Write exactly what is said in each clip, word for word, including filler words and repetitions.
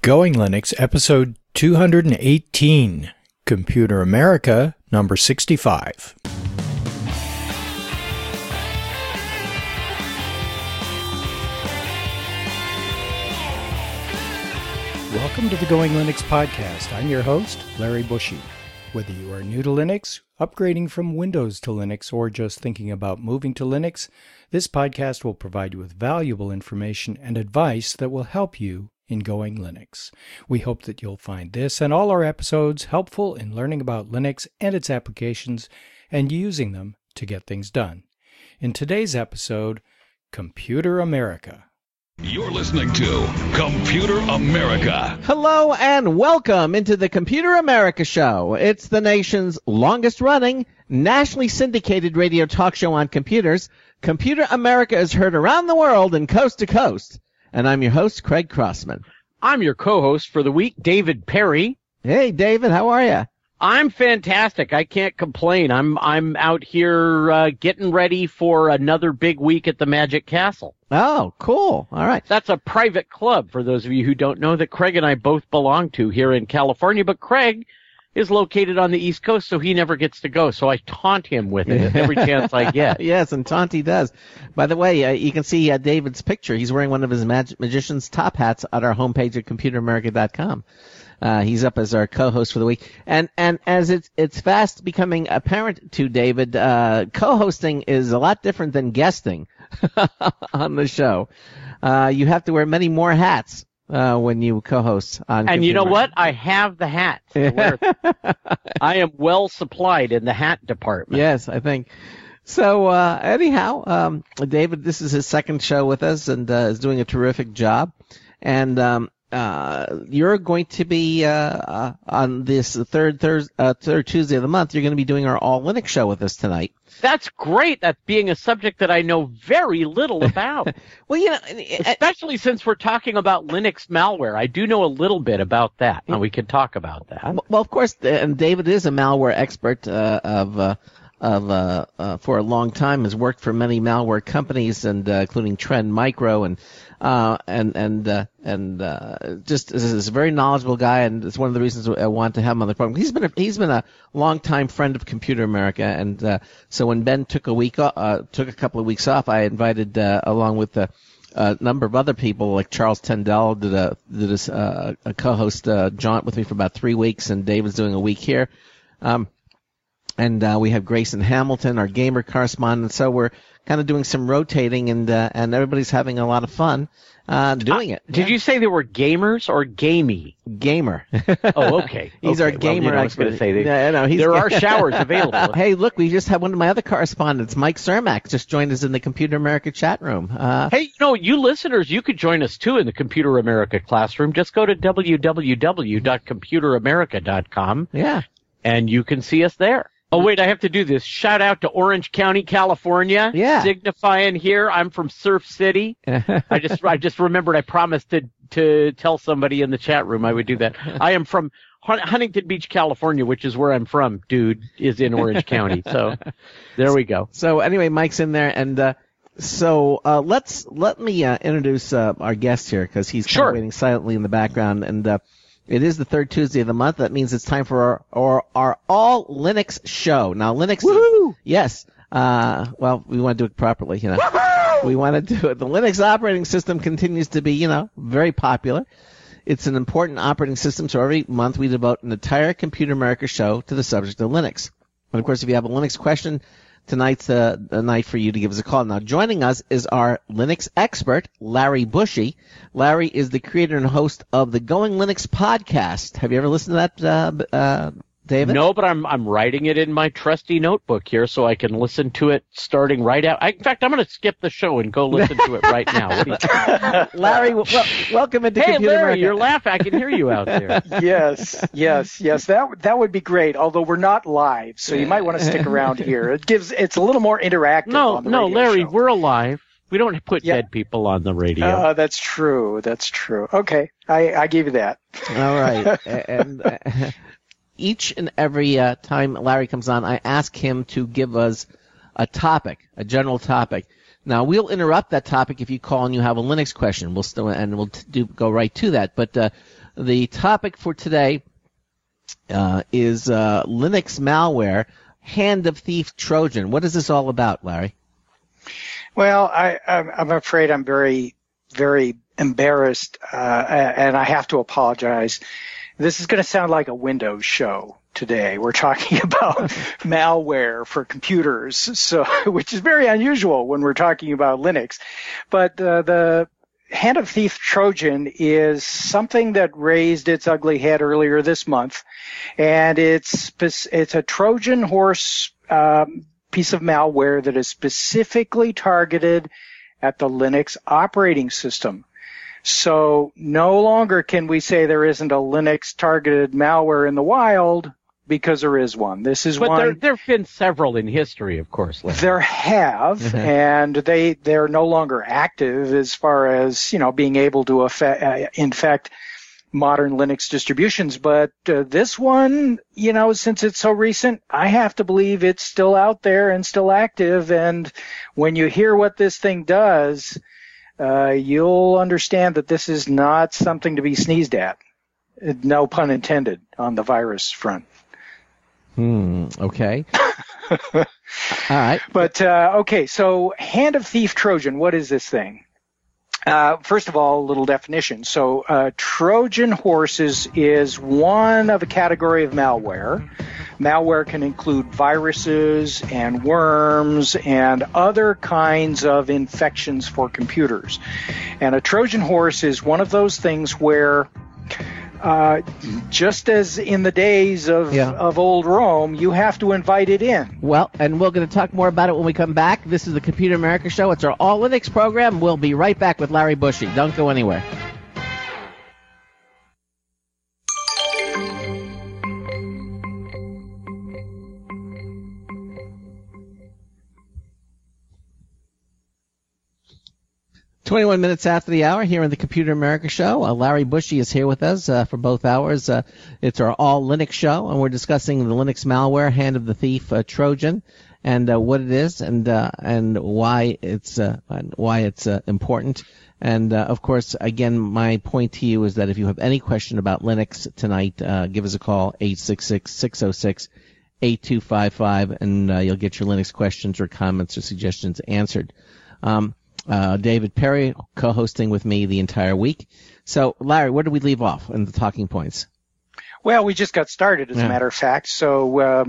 Going Linux, episode two hundred eighteen, Computer America, number sixty-five. Welcome to the Going Linux podcast. I'm your host, Larry Bushy. Whether you are new to Linux, upgrading from Windows to Linux, or just thinking about moving to Linux, this podcast will provide you with valuable information and advice that will help you in Going Linux. We hope that you'll find this and all our episodes helpful in learning about Linux and its applications and using them to get things done. In today's episode, Computer America. You're listening to Computer America. Hello and welcome into the Computer America Show. It's the nation's longest-running, nationally syndicated radio talk show on computers. Computer America is heard around the world and coast to coast. And I'm your host, Craig Crossman. I'm your co-host for the week, David Perry. Hey, David, how are you? I'm fantastic. I can't complain. I'm I'm out here uh, getting ready for another big week at the Magic Castle. Oh, cool. All right. That's a private club, for those of you who don't know, that Craig and I both belong to here in California. But Craig is located on the East Coast, so he never gets to go. So I taunt him with it every chance I get. Yes, and Tonti does. By the way, uh, you can see uh, David's picture. He's wearing one of his mag- magician's top hats at our homepage at computer america dot com. Uh, he's up as our co-host for the week. And, and as it's, it's fast becoming apparent to David, uh, co-hosting is a lot different than guesting on the show. Uh, you have to wear many more hats. Uh, when you co-host on And Computer you know America. what? I have the hat. I, wear it. I am well supplied in the hat department. Yes, I think. So, uh, anyhow, um, David, this is his second show with us and, uh, is doing a terrific job. And, um, uh, you're going to be, uh, uh on this third Thursday, uh, third Tuesday of the month, you're going to be doing our All Linux show with us tonight. That's great. That's being a subject that I know very little about. Well, you know, especially since we're talking about Linux malware. I do know a little bit about that, and we could talk about that. Well, of course, and David is a malware expert uh, of uh, of uh, uh, for a long time. Has worked for many malware companies, and uh, including Trend Micro, and uh, and and uh, and uh, just is a very knowledgeable guy, and it's one of the reasons I want to have him on the program. He's been a, he's been a longtime friend of Computer America, and uh, so when Ben took a week uh, took a couple of weeks off, I invited uh, along with the a number of other people, like Charles Tendell did a did a, uh, a co-host uh, jaunt with me for about three weeks, and David's doing a week here. Um, and uh, we have Grayson Hamilton, our gamer correspondent. So we're kind of doing some rotating, and uh, and everybody's having a lot of fun uh, doing it. Uh, did yeah. you say they were gamers or gamey? Gamer. Oh, okay. He's okay. our gamer well, you know, expert. I was going to say, they, yeah, no, he's there are showers available. Hey, look, we just had one of my other correspondents, Mike Cermak, just joined us in the Computer America chat room. Uh, hey, you know, you listeners, you could join us too in the Computer America classroom. Just go to w w w dot computer america dot com. Yeah. And you can see us there. Oh, wait, I have to do this. Shout out to Orange County, California. Yeah. Signifying here. I'm from Surf City. I just I just remembered I promised to, to tell somebody in the chat room I would do that. I am from Huntington Beach, California, which is where I'm from, dude, is in Orange County. So there we go. So anyway, Mike's in there, and uh, so uh, let's let me uh, introduce uh, our guest here, because he's sure. kind of waiting silently in the background, and uh, it is the third Tuesday of the month. That means it's time for our our, our All Linux show. Now, Linux, Woo-hoo! yes. Uh, well, we want to do it properly, you know. Woo-hoo! We want to do it. The Linux operating system continues to be, you know, very popular. It's an important operating system, so every month we devote an entire Computer America show to the subject of Linux. And, of course, if you have a Linux question, tonight's uh, a night for you to give us a call. Now, joining us is our Linux expert, Larry Bushy. Larry is the creator and host of the Going Linux podcast. Have you ever listened to that, uh, uh, David? No, but I'm I'm writing it in my trusty notebook here so I can listen to it starting right out. I, in fact, I'm going to skip the show and go listen to it right now. What do you Larry, well, welcome into hey, Computer Larry, America. You're laughing. I can hear you out there. Yes, yes, yes. That that would be great. Although we're not live, so you might want to stick around here. It gives it's a little more interactive. No, on the no, radio Larry, show. we're alive. We don't put yeah. dead people on the radio. Uh, that's true. That's true. Okay, I, I give you that. All right. and uh, each and every uh, time Larry comes on, I ask him to give us a topic, a general topic. Now, we'll interrupt that topic if you call and you have a Linux question. We'll still and we'll do go right to that. But uh, the topic for today uh, is uh, Linux malware, Hand of Thief Trojan. What is this all about, Larry? Well, I, I'm afraid I'm very, very embarrassed, uh, and I have to apologize. This is going to sound like a Windows show today. We're talking about malware for computers, so which is very unusual when we're talking about Linux. But uh, the Hand of Thief Trojan is something that raised its ugly head earlier this month, and it's it's a Trojan horse um, piece of malware that is specifically targeted at the Linux operating system. So no longer can we say there isn't a Linux-targeted malware in the wild, because there is one. This is but one. But there have been several in history, of course. Larry. There have, mm-hmm. and they they're no longer active as far as you know being able to affect, uh, infect modern Linux distributions. But uh, this one, you know, since it's so recent, I have to believe it's still out there and still active. And when you hear what this thing does, uh, you'll understand that this is not something to be sneezed at. No pun intended on the virus front. Hmm. Okay. All right. But, uh, okay, so Hand of Thief Trojan, what is this thing? Uh, first of all, a little definition. So, uh, Trojan horses is one of a category of malware. Malware can include viruses and worms and other kinds of infections for computers. And a Trojan horse is one of those things where Uh, just as in the days of, yeah. of old Rome, you have to invite it in. Well, and we're going to talk more about it when we come back. This is the Computer America Show. It's our All Linux program. We'll be right back with Larry Bushy. Don't go anywhere. twenty-one minutes after the hour here on the Computer America Show. Uh, Larry Bushy is here with us uh, for both hours. Uh, it's our All Linux show, and we're discussing the Linux malware, Hand of the Thief uh, Trojan, and uh, what it is, and uh, and why it's uh, why it's uh, important. And uh, of course, again, my point to you is that if you have any question about Linux tonight, uh, give us a call eight six six, six oh six, eight two five five, and uh, you'll get your Linux questions or comments or suggestions answered. Um, Uh, David Perry co-hosting with me the entire week. So, Larry, where did we leave off in the talking points? Well, we just got started, as yeah. a matter of fact. So uh,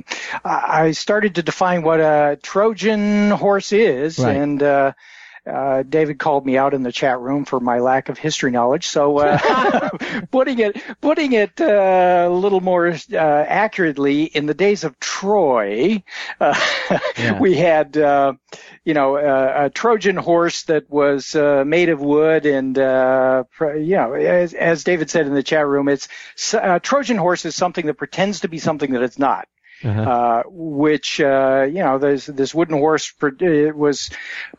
I started to define what a Trojan horse is, right. and uh, uh, David called me out in the chat room for my lack of history knowledge. So uh, putting it putting it uh, a little more uh, accurately, in the days of Troy, uh, yeah. we had uh, you know uh, a Trojan horse that was uh, made of wood, and uh, you know as, as David said in the chat room, it's uh, Trojan horse is something that pretends to be something that it's not. Uh-huh. Uh, which, uh, you know, this, this wooden horse, it was,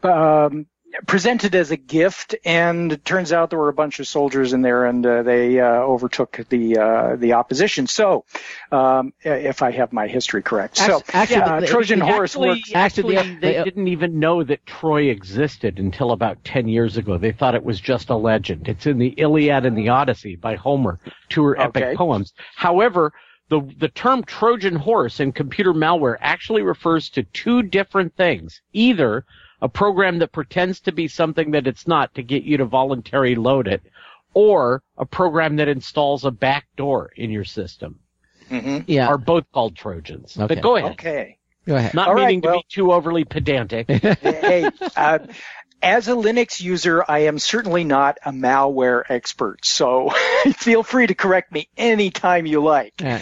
um, presented as a gift, and it turns out there were a bunch of soldiers in there, and uh, they uh, overtook the uh, the opposition. So, um, if I have my history correct, so actually, yeah, the, Trojan the, horse actually, works. Actually, actually they the, didn't even know that Troy existed until about ten years ago. They thought it was just a legend. It's in the Iliad and the Odyssey by Homer, two are epic okay. poems. However, the the term Trojan horse in computer malware actually refers to two different things: either a program that pretends to be something that it's not to get you to voluntarily load it, or a program that installs a backdoor in your system. Mm-hmm. Yeah. Are both called Trojans. Okay. But go ahead. Okay. Go ahead. Not All meaning right, well, to be too overly pedantic. Hey, uh, as a Linux user, I am certainly not a malware expert, so feel free to correct me anytime you like. Yeah.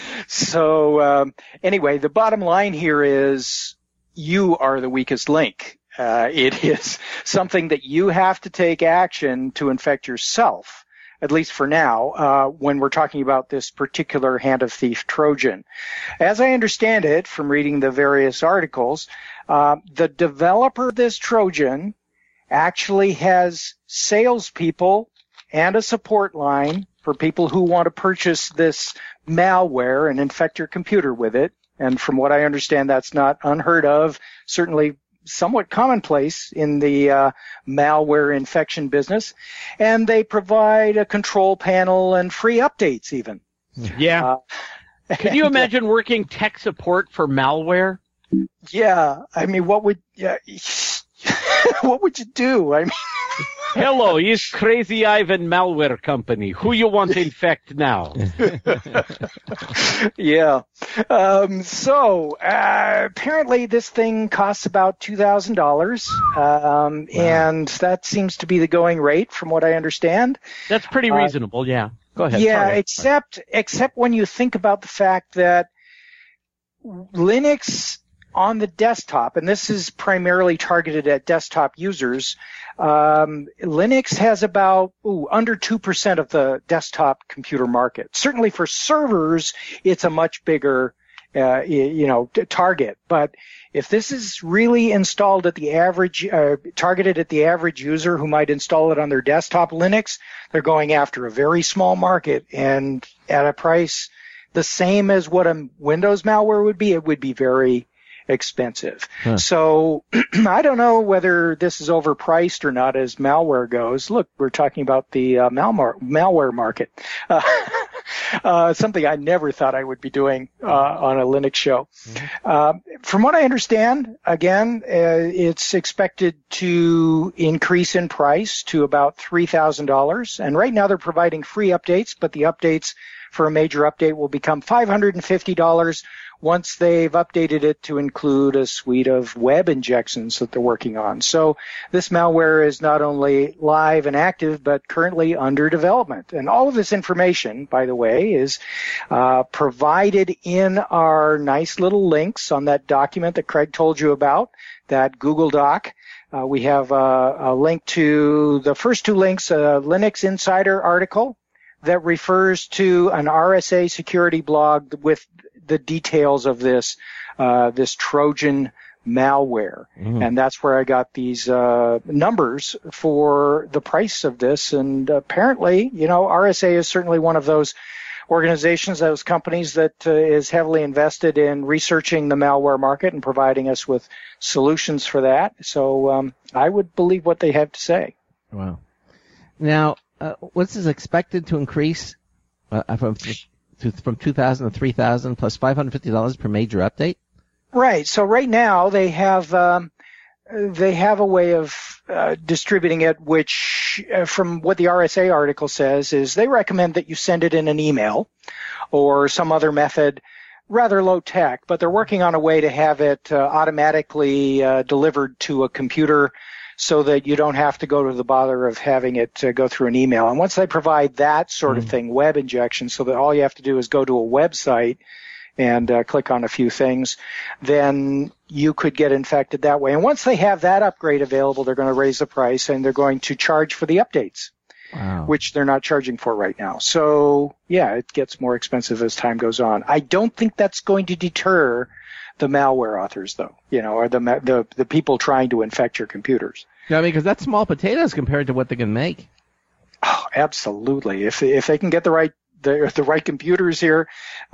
So um, anyway, the bottom line here is you are the weakest link. Uh, it is something that you have to take action to infect yourself, at least for now, uh, when we're talking about this particular Hand of Thief Trojan. As I understand it from reading the various articles, uh, the developer of this Trojan actually has salespeople and a support line for people who want to purchase this malware and infect your computer with it. And from what I understand, that's not unheard of, certainly somewhat commonplace in the uh, malware infection business. And they provide a control panel and free updates even. Yeah. Uh, Can you imagine working tech support for malware? Yeah. I mean, what would, yeah, what would you do? I mean, hello, is Crazy Ivan Malware Company. Who you want to infect now? Yeah. Um, so uh, apparently this thing costs about two thousand dollars, um, wow. and that seems to be the going rate from what I understand. That's pretty reasonable, uh, yeah. Go ahead. Yeah, Sorry. except except when you think about the fact that Linux on the desktop, and this is primarily targeted at desktop users, um, Linux has about ooh, under two percent of the desktop computer market. Certainly for servers, it's a much bigger, uh, you know, target. But if this is really installed at the average, uh, targeted at the average user who might install it on their desktop Linux, they're going after a very small market, and at a price the same as what a Windows malware would be, it would be very expensive. Huh. So I don't know whether this is overpriced or not as malware goes. Look, we're talking about the uh, malware, malware market. Uh, uh, something I never thought I would be doing uh, on a Linux show. Mm-hmm. Uh, from what I understand, again, uh, it's expected to increase in price to about three thousand dollars. And right now they're providing free updates, but the updates for a major update will become five hundred fifty dollars once they've updated it to include a suite of web injections that they're working on. So this malware is not only live and active, but currently under development. And all of this information, by the way, is uh, provided in our nice little links on that document that Craig told you about, that Google Doc. Uh, we have uh, a link to the first two links, a Linux Insider article that refers to an R S A security blog with the details of this uh, this Trojan malware. Mm-hmm. And that's where I got these uh, numbers for the price of this. And apparently, you know, R S A is certainly one of those organizations, those companies that uh, is heavily invested in researching the malware market and providing us with solutions for that. So um, I would believe what they have to say. Wow. Now, uh, what's this expected to increase uh, from to, from two thousand to three thousand plus five hundred fifty dollars per major update? Right. So right now they have um, they have a way of uh, distributing it, which uh, from what the R S A article says is they recommend that you send it in an email or some other method, rather low tech, but they're working on a way to have it uh, automatically uh, delivered to a computer so that you don't have to go to the bother of having it uh, go through an email. And once they provide that sort of mm. thing, web injection, so that all you have to do is go to a website and uh, click on a few things, then you could get infected that way. And once they have that upgrade available, they're going to raise the price and they're going to charge for the updates, wow. which they're not charging for right now. So, yeah, it gets more expensive as time goes on. I don't think that's going to deter the malware authors, though, you know, or the the the people trying to infect your computers. Yeah, I mean, because that's small potatoes compared to what they can make. Oh, absolutely. If if they can get the right the the right computers here,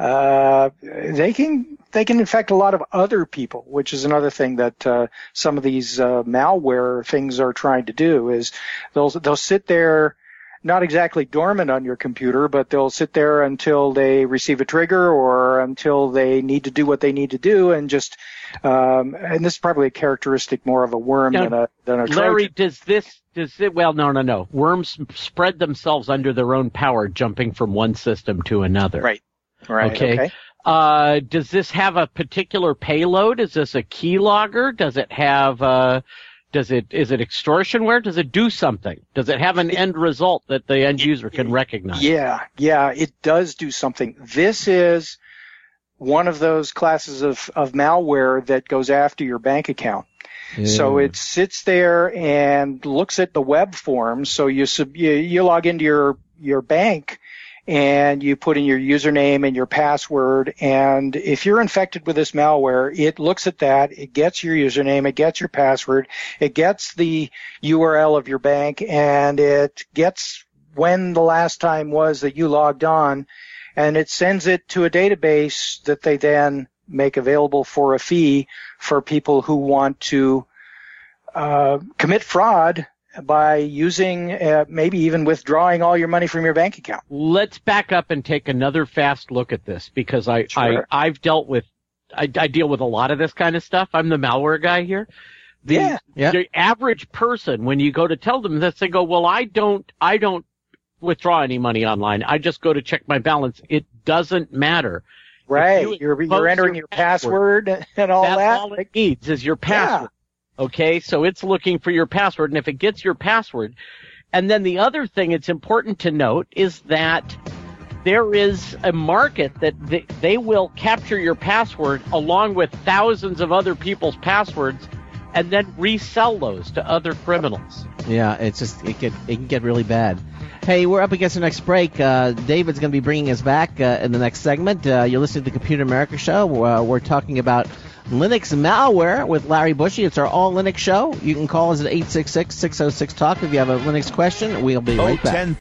uh, they can they can infect a lot of other people, which is another thing that uh, some of these uh, malware things are trying to do. Is they'll they'll sit there. Not exactly dormant on your computer, but they'll sit there until they receive a trigger or until they need to do what they need to do, and just um, and this is probably a characteristic more of a worm now, than a than a Trojan. Larry, does this does it? Well, no, no, no. Worms spread themselves under their own power, jumping from one system to another. Right. Right. Okay. okay. Uh, does this have a particular payload? Is this a keylogger? Does it have uh Does it, is it extortionware? Does it do something? Does it have an end result that the end user can recognize? Yeah, yeah, it does do something. This is one of those classes of, of malware that goes after your bank account. Yeah. So it sits there and looks at the web forms. So you, sub, you, you log into your, your bank and you put in your username and your password, and if you're infected with this malware, it looks at that, it gets your username, it gets your password, it gets the U R L of your bank, and it gets when the last time was that you logged on, and it sends it to a database that they then make available for a fee for people who want to uh, commit fraud by using, uh, maybe even withdrawing all your money from your bank account. Let's back up and take another fast look at this, because I, Sure. I I've dealt with I, I deal with a lot of this kind of stuff. I'm the malware guy here. The, Yeah. Yeah. the average person, when you go to tell them this, they go, "Well, I don't I don't withdraw any money online. I just go to check my balance." It doesn't matter. Right. you You're, expose you're entering your your password and all That's that. all it needs is your password. Okay, so it's looking for your password, and if it gets your password, and then the other thing it's important to note is that there is a market that they, they will capture your password along with thousands of other people's passwords and then resell those to other criminals. Yeah, it's just it get it can get really bad. Hey, we're up against the next break. Uh, David's going to be bringing us back uh, in the next segment. Uh, you're listening to the Computer America Show. Uh, we're talking about Linux malware with Larry Bushy. It's our all Linux show. You can call us at eight six six, six oh six, talk if you have a Linux question. We'll be right back.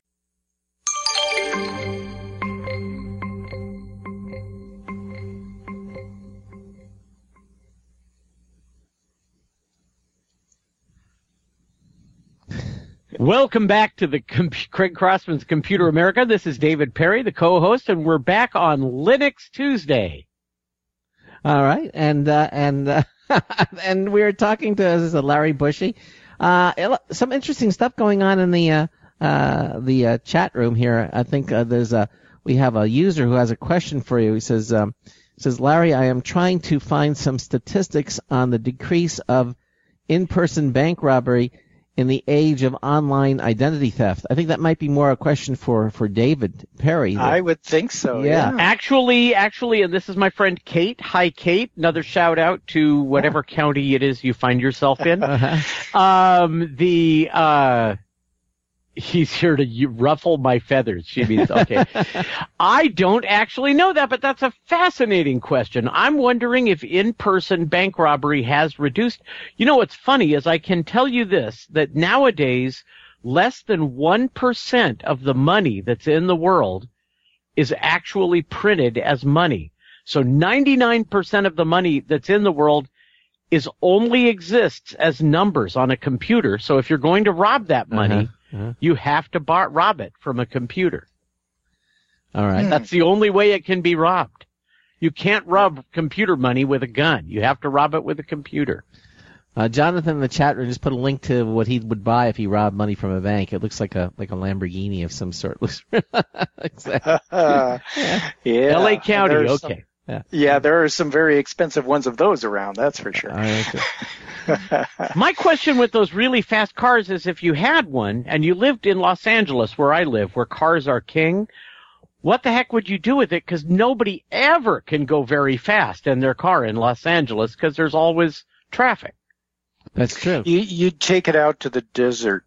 Welcome back to the Com- Craig Crossman's Computer America. This is David Perry, the co-host, and we're back on Linux Tuesday. All right, and uh, and uh, and we were talking to this is Larry Bushy. Uh, some interesting stuff going on in the uh, uh, the uh, chat room here. I think uh, there's a we have a user who has a question for you. He says um, says Larry, I am trying to find some statistics on the decrease of in-person bank robbery in the age of online identity theft. I think that might be more a question for, for David Perry. I would think so. Yeah. Yeah. Actually, actually, and this is my friend Kate. Hi, Kate. Another shout out to whatever yeah. county it is you find yourself in. uh-huh. Um, the, uh, he's here to ruffle my feathers. She means, okay. I don't actually know that, but that's a fascinating question. I'm wondering if in-person bank robbery has reduced. You know, what's funny is I can tell you this, that nowadays less than one percent of the money that's in the world is actually printed as money. So ninety-nine percent of the money that's in the world is only exists as numbers on a computer. So if you're going to rob that money, uh-huh. Uh-huh. you have to bar- rob it from a computer. All right. That's the only way it can be robbed. You can't rob computer money with a gun. You have to rob it with a computer. Uh, Jonathan in the chat room just put a link to what he would buy if he robbed money from a bank. It looks like a like a Lamborghini of some sort. Exactly. uh, yeah. L A County, okay. Some, yeah. yeah, there are some very expensive ones of those around, that's for sure. My question with those really fast cars is if you had one and you lived in Los Angeles, where I live, where cars are king, what the heck would you do with it? Because nobody ever can go very fast in their car in Los Angeles because there's always traffic. That's true. You, you'd take it out to the desert.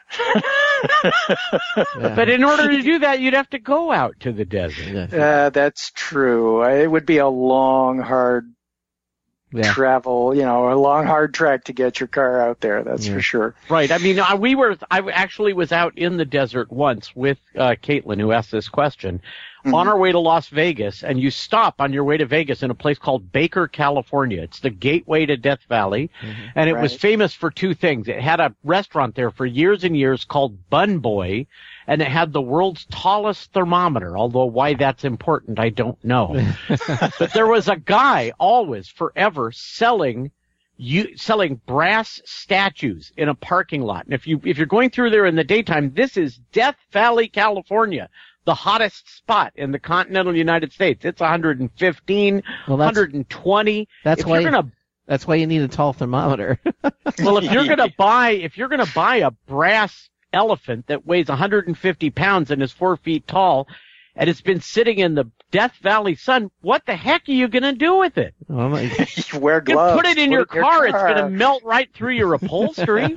Yeah. But in order to do that, you'd have to go out to the desert. Uh, that's true. It would be a long, hard yeah. travel, you know, a long, hard trek to get your car out there. That's yeah. for sure. Right. I mean, we were, I actually was out in the desert once with uh, Caitlin, who asked this question, mm-hmm. on our way to Las Vegas, and you stop on your way to Vegas in a place called Baker, California. It's the gateway to Death Valley, mm-hmm. and it right. was famous for two things. It had a restaurant there for years and years called Bun Boy, and it had the world's tallest thermometer, although why that's important, I don't know. But there was a guy always, forever, selling you selling brass statues in a parking lot. And if you if you're going through there in the daytime, this is Death Valley, California, the hottest spot in the continental United States. It's one hundred fifteen, well, one hundred twenty. That's if why you're gonna, that's why you need a tall thermometer. Well, if you're gonna buy if you're gonna buy a brass elephant that weighs one hundred fifty pounds and is four feet tall, and it's been sitting in the Death Valley sun, what the heck are you going to do with it? Oh my you wear gloves. You put it in put your, it in car, your car, it's going to melt right through your upholstery.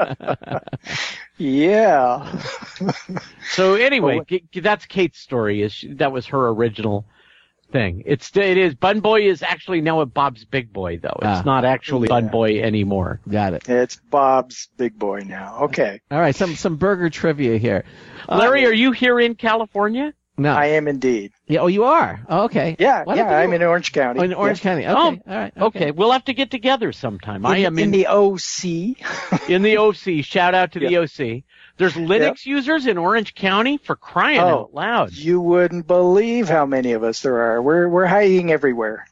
Yeah. So anyway, that's Kate's story. Is she, that was her original thing. It's it is Bun Boy is actually now a Bob's Big Boy though. It's ah, not actually yeah. Bun Boy anymore. Got it. It's Bob's Big Boy now. Okay. All right. Some some burger trivia here. Larry, uh, are you here in California? No. I am indeed. Yeah. Oh, you are. Oh, okay. Yeah. What yeah. I'm in Orange County. Oh, in Orange yeah. County. Okay. Oh, all right. Okay. Okay. We'll have to get together sometime. In, I am in, in the O C. in the O C. Shout out to Yeah. the O C. There's Linux Yeah. users in Orange County, for crying Oh, out loud. You wouldn't believe how many of us there are. We're we're hiding everywhere.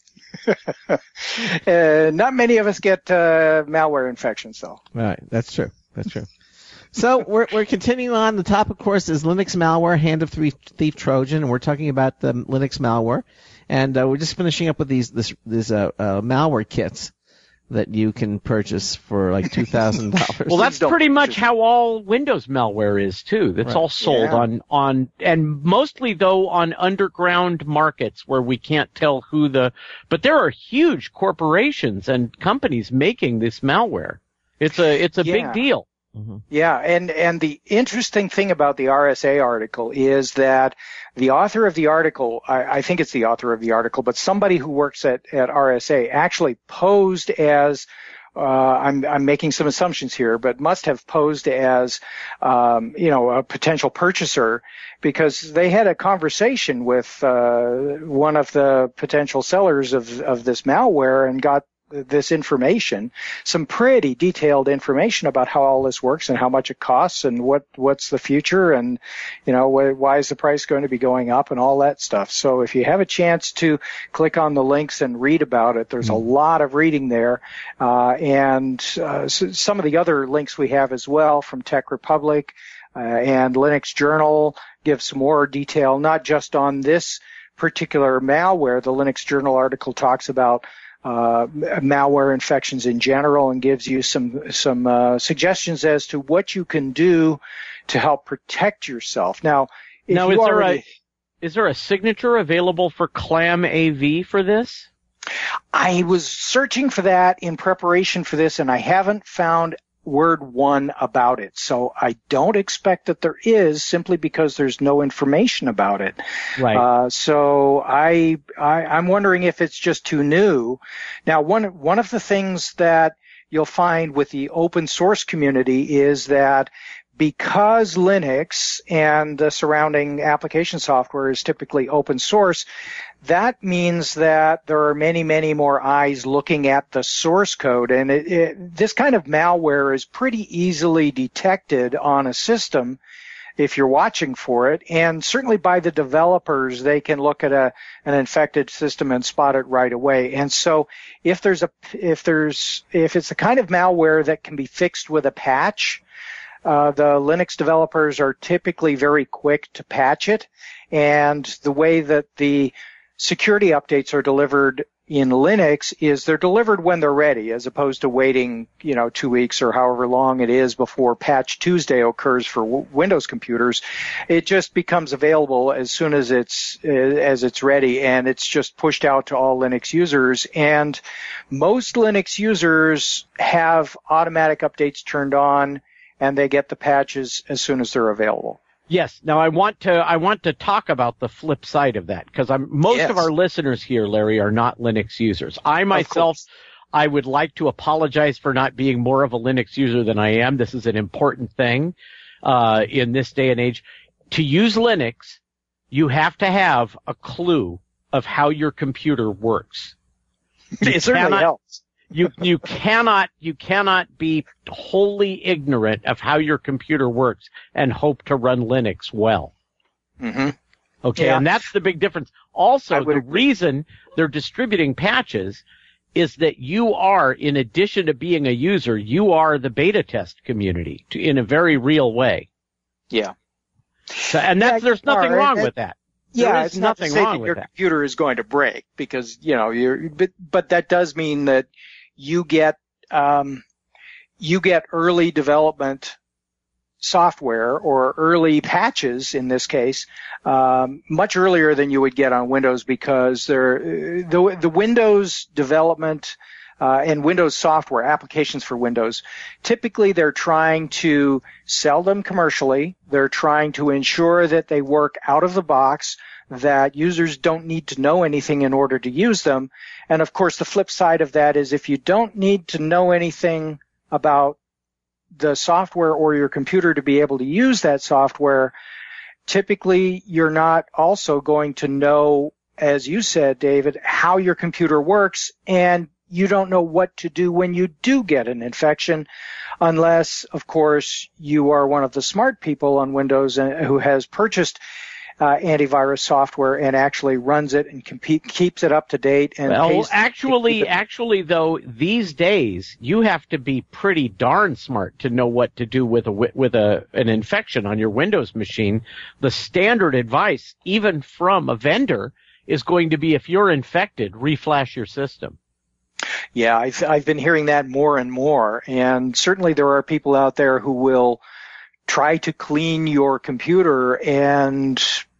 uh, not many of us get uh, malware infections, though. Right. That's true. That's true. So we're we're continuing on. The topic, of course, is Linux malware, Hand of Thief, Thief Trojan, and we're talking about the Linux malware. And uh, we're just finishing up with these this these uh, uh, malware kits that you can purchase for like two thousand dollars. Well, that's Don't pretty much purchase. how all Windows malware is too. That's Right. all sold Yeah. on on and mostly though on underground markets where we can't tell who the. But there are huge corporations and companies making this malware. It's a it's a Yeah. big deal. Yeah, and, and the interesting thing about the R S A article is that the author of the article, I, I think it's the author of the article, but somebody who works at, at R S A actually posed as, uh, I'm, I'm making some assumptions here, but must have posed as, um, you know, a potential purchaser, because they had a conversation with, uh, one of the potential sellers of, of this malware and got this information, some pretty detailed information about how all this works and how much it costs and what, what's the future and, you know, wh- why is the price going to be going up and all that stuff. So if you have a chance to click on the links and read about it, there's a lot of reading there. Uh, and uh, so some of the other links we have as well from Tech Republic uh, and Linux Journal give some more detail, not just on this particular malware. The Linux Journal article talks about Uh, malware infections in general and gives you some some uh, suggestions as to what you can do to help protect yourself. Now, if Now, you is there already, a is there a signature available for Clam A V for this? I was searching for that in preparation for this, and I haven't found word one about it. So I don't expect that there is, simply because there's no information about it. Right. Uh, so I, I, I'm wondering if it's just too new. Now, one, one of the things that you'll find with the open source community is that because Linux and the surrounding application software is typically open source, that means that there are many, many more eyes looking at the source code. And it, it, this kind of malware is pretty easily detected on a system if you're watching for it. And certainly by the developers, they can look at a, an infected system and spot it right away. And so if there's a, if there's, if it's the kind of malware that can be fixed with a patch, Uh, the Linux developers are typically very quick to patch it, and the way that the security updates are delivered in Linux is they're delivered when they're ready, as opposed to waiting, you know, two weeks or however long it is before Patch Tuesday occurs for w- Windows computers. It just becomes available as soon as it's uh, as it's ready, and it's just pushed out to all Linux users. And most Linux users have automatic updates turned on, and they get the patches as soon as they're available. Yes. Now I want to I want to talk about the flip side of that, because I'm most Yes. of our listeners here, Larry, are not Linux users. I myself, I would like to apologize for not being more of a Linux user than I am. This is an important thing uh, in this day and age. To use Linux, you have to have a clue of how your computer works. It certainly cannot- helps. You you cannot you cannot be wholly ignorant of how your computer works and hope to run Linux well. Mm-hmm. Okay, Yeah. and that's the big difference. Also, I would the agree. reason they're distributing patches is that you are, in addition to being a user, you are the beta test community to, in a very real way. Yeah. So, and that's Yeah, there's nothing you are, wrong and- with that. There Yeah, is it's not to nothing say wrong that with your that. computer is going to break, because, you know, you're, but, but that does mean that you get, um, you get early development software or early patches in this case, um, much earlier than you would get on Windows, because they're, the, the Windows development, uh, and Windows software, applications for Windows, typically they're trying to sell them commercially. They're trying to ensure that they work out of the box, that users don't need to know anything in order to use them. And of course, the flip side of that is if you don't need to know anything about the software or your computer to be able to use that software, typically you're not also going to know, as you said, David, how your computer works, and you don't know what to do when you do get an infection, unless, of course, you are one of the smart people on Windows who has purchased uh, antivirus software and actually runs it and compete, keeps it up to date. And well, pays actually, actually, though, these days you have to be pretty darn smart to know what to do with a with a an infection on your Windows machine. The standard advice, even from a vendor, is going to be, if you're infected, reflash your system. Yeah, I've, I've been hearing that more and more, and certainly there are people out there who will try to clean your computer, and,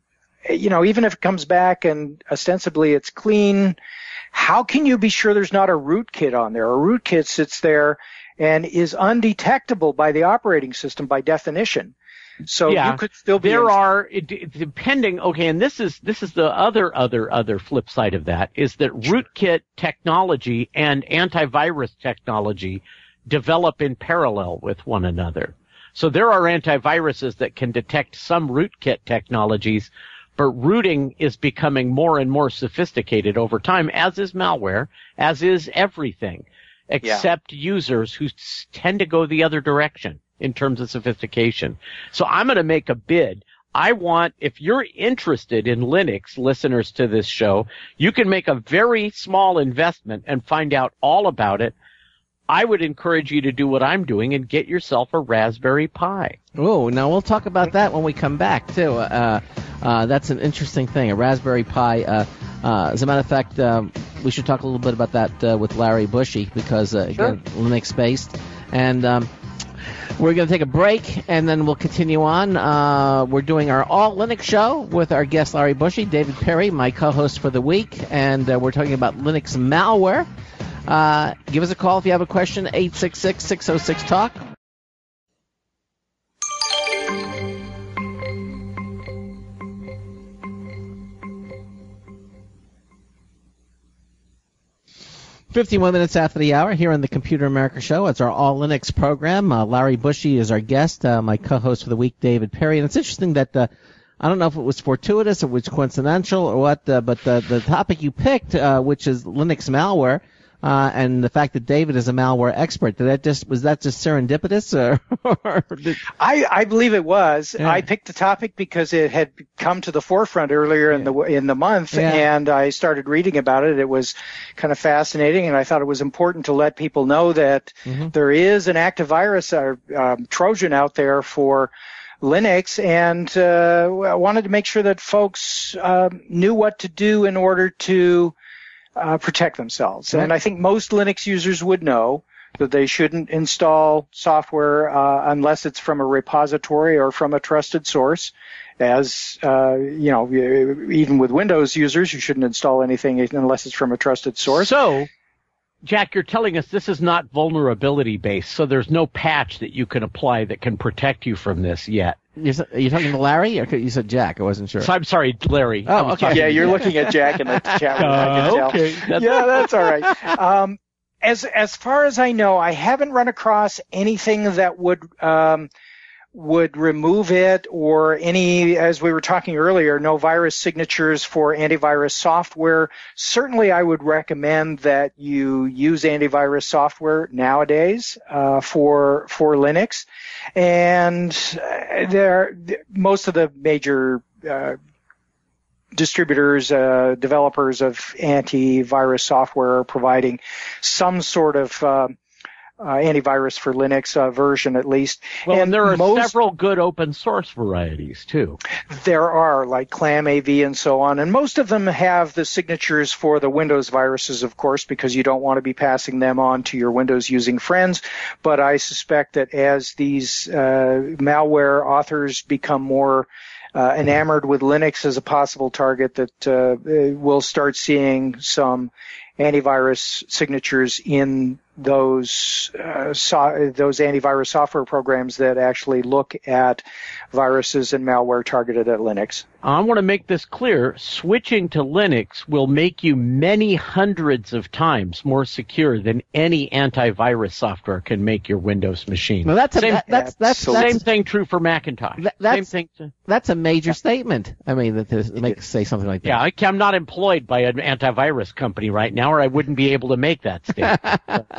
you know, even if it comes back and ostensibly it's clean, how can you be sure there's not a rootkit on there? A rootkit sits there and is undetectable by the operating system by definition. So yeah, you could still be. There are, depending, okay, and this is this is the other other other flip side of that, is that rootkit technology and antivirus technology develop in parallel with one another. So there are antiviruses that can detect some rootkit technologies, but rooting is becoming more and more sophisticated over time, as is malware, as is everything, except yeah. users who tend to go the other direction in terms of sophistication. So I'm going to make a bid. I want, if you're interested in Linux, listeners to this show, you can make a very small investment and find out all about it. I would encourage you to do what I'm doing and get yourself a Raspberry Pi. Oh, now we'll talk about that when we come back, too. Uh, uh, that's an interesting thing, a Raspberry Pi. Uh, uh, as a matter of fact, um, we should talk a little bit about that uh, with Larry Bushy because, uh, sure. again, Linux-based. And um, we're going to take a break, and then we'll continue on. Uh, we're doing our All Linux show with our guest, Larry Bushy, David Perry, my co-host for the week, and uh, we're talking about Linux malware. Uh, give us a call if you have a question, eight six six, six oh six, talk. fifty-one minutes after the hour here on the Computer America Show. It's our All Linux program. Uh, Larry Bushy is our guest, uh, my co-host for the week, David Perry. And it's interesting that uh, I don't know if it was fortuitous or it was coincidental or what, uh, but the, the topic you picked, uh, which is Linux malware, uh, and the fact that David is a malware expert, did that just was that just serendipitous? Or, or did... I, I believe it was. Yeah. I picked the topic because it had come to the forefront earlier yeah. in the in the month, yeah. and I started reading about it. It was kind of fascinating, and I thought it was important to let people know that mm-hmm. there is an active virus or um, Trojan out there for Linux, and uh, I wanted to make sure that folks uh, knew what to do in order to uh, protect themselves. Right. And I think most Linux users would know that they shouldn't install software uh, unless it's from a repository or from a trusted source. As, uh, you know, even with Windows users, you shouldn't install anything unless it's from a trusted source. So, Jack, you're telling us this is not vulnerability-based, so there's no patch that you can apply that can protect you from this yet. You're, are you talking to Larry? Or you said Jack. I wasn't sure. So I'm sorry, Larry. Oh, okay. Yeah, you're looking at Jack in the chat room. I can tell. Okay. That's yeah, that's all right. Um, as as far as I know, I haven't run across anything that would um, would remove it, or any, as we were talking earlier, no virus signatures for antivirus software. Certainly, I would recommend that you use antivirus software nowadays uh, for for Linux, and there most of the major uh, distributors, uh, developers of antivirus software are providing some sort of uh, uh, antivirus for Linux uh, version, at least. Well, and, and there are most, several good open source varieties too. There are, like ClamAV and so on, and most of them have the signatures for the Windows viruses, of course, because you don't want to be passing them on to your Windows using friends. But I suspect that as these uh, malware authors become more Uh, enamored with Linux as a possible target, that uh, we'll start seeing some antivirus signatures in those uh, so- those antivirus software programs that actually look at viruses and malware targeted at Linux. I want to make this clear. Switching to Linux will make you many hundreds of times more secure than any antivirus software can make your Windows machine. Well, that's a, same, that, that's that's the that's, same thing true for Macintosh. That, that's, same thing to, that's a major statement. I mean, that to make say something like that. Yeah, I, I'm not employed by an antivirus company right now, or I wouldn't be able to make that statement.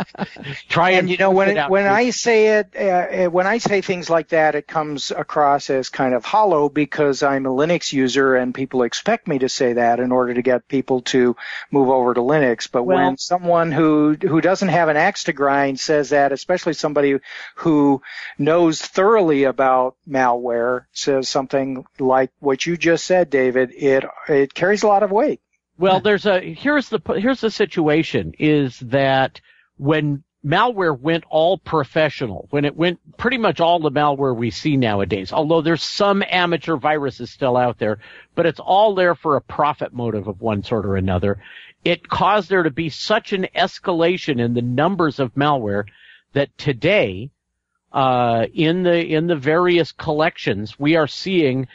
Try and, and you know when it, when too. I say it, uh, when I say things like that, it comes across as kind of hollow because I'm a Linux user and people expect me to say that in order to get people to move over to Linux. But well, when someone who who doesn't have an axe to grind says that, especially somebody who knows thoroughly about malware, says something like what you just said, David, it it carries a lot of weight. Well, there's a here's the here's the situation is that when malware went all professional, when it went pretty much all the malware we see nowadays, although there's some amateur viruses still out there, but it's all there for a profit motive of one sort or another. It caused there to be such an escalation in the numbers of malware that today, uh, in the, in the various collections, we are seeing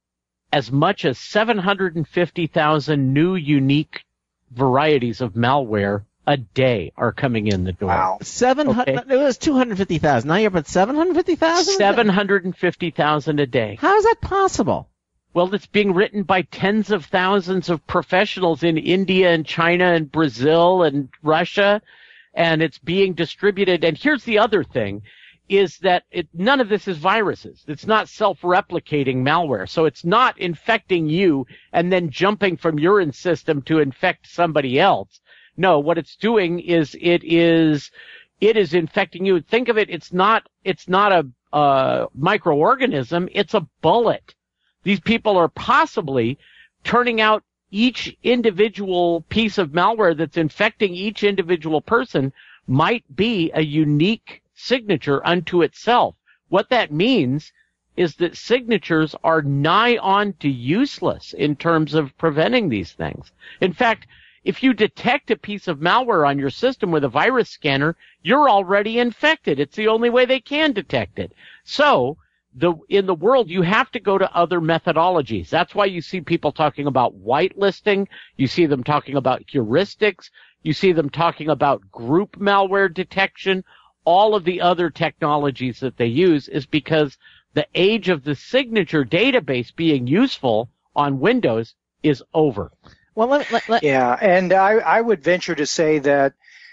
as much as seven hundred fifty thousand new unique varieties of malware a day are coming in the door. Wow. Seven hundred. Okay. It was two hundred fifty thousand. Now you're up at seven hundred fifty thousand. Seven hundred fifty thousand a day. How is that possible? Well, it's being written by tens of thousands of professionals in India and China and Brazil and Russia, and it's being distributed. And here's the other thing: is that it, none of this is viruses. It's not self-replicating malware, so it's not infecting you and then jumping from your system to infect somebody else. No, what it's doing is it is it is infecting you. Think of it, it's not it's not a uh, microorganism, it's a bullet. These people are possibly turning out each individual piece of malware that's infecting each individual person might be a unique signature unto itself. What that means is that signatures are nigh on to useless in terms of preventing these things. In fact, if you detect a piece of malware on your system with a virus scanner, you're already infected. It's the only way they can detect it. So, the, in the world, you have to go to other methodologies. That's why you see people talking about whitelisting. You see them talking about heuristics. You see them talking about group malware detection. All of the other technologies that they use is because the age of the signature database being useful on Windows is over. Well, let, let, let, yeah, and I, I would venture to say that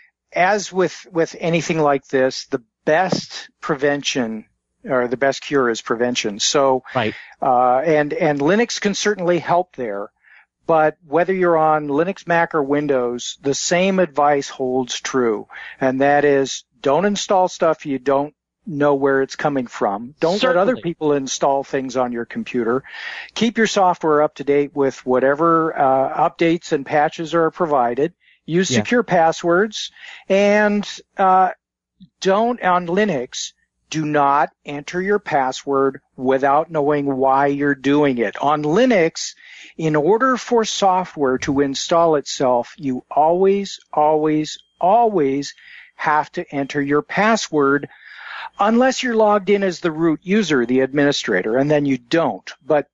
as with, with anything like this, the best prevention or the best cure is prevention. So, right. uh, and, and Linux can certainly help there, but whether you're on Linux, Mac, or Windows, the same advice holds true, and that is don't install stuff you don't know where it's coming from. Don't Certainly. let other people install things on your computer. Keep your software up to date with whatever uh, updates and patches are provided. Use yeah. secure passwords. And uh, don't, on Linux, do not enter your password without knowing why you're doing it. On Linux, in order for software to install itself, you always, always, always have to enter your password unless you're logged in as the root user, the administrator, and then you don't. But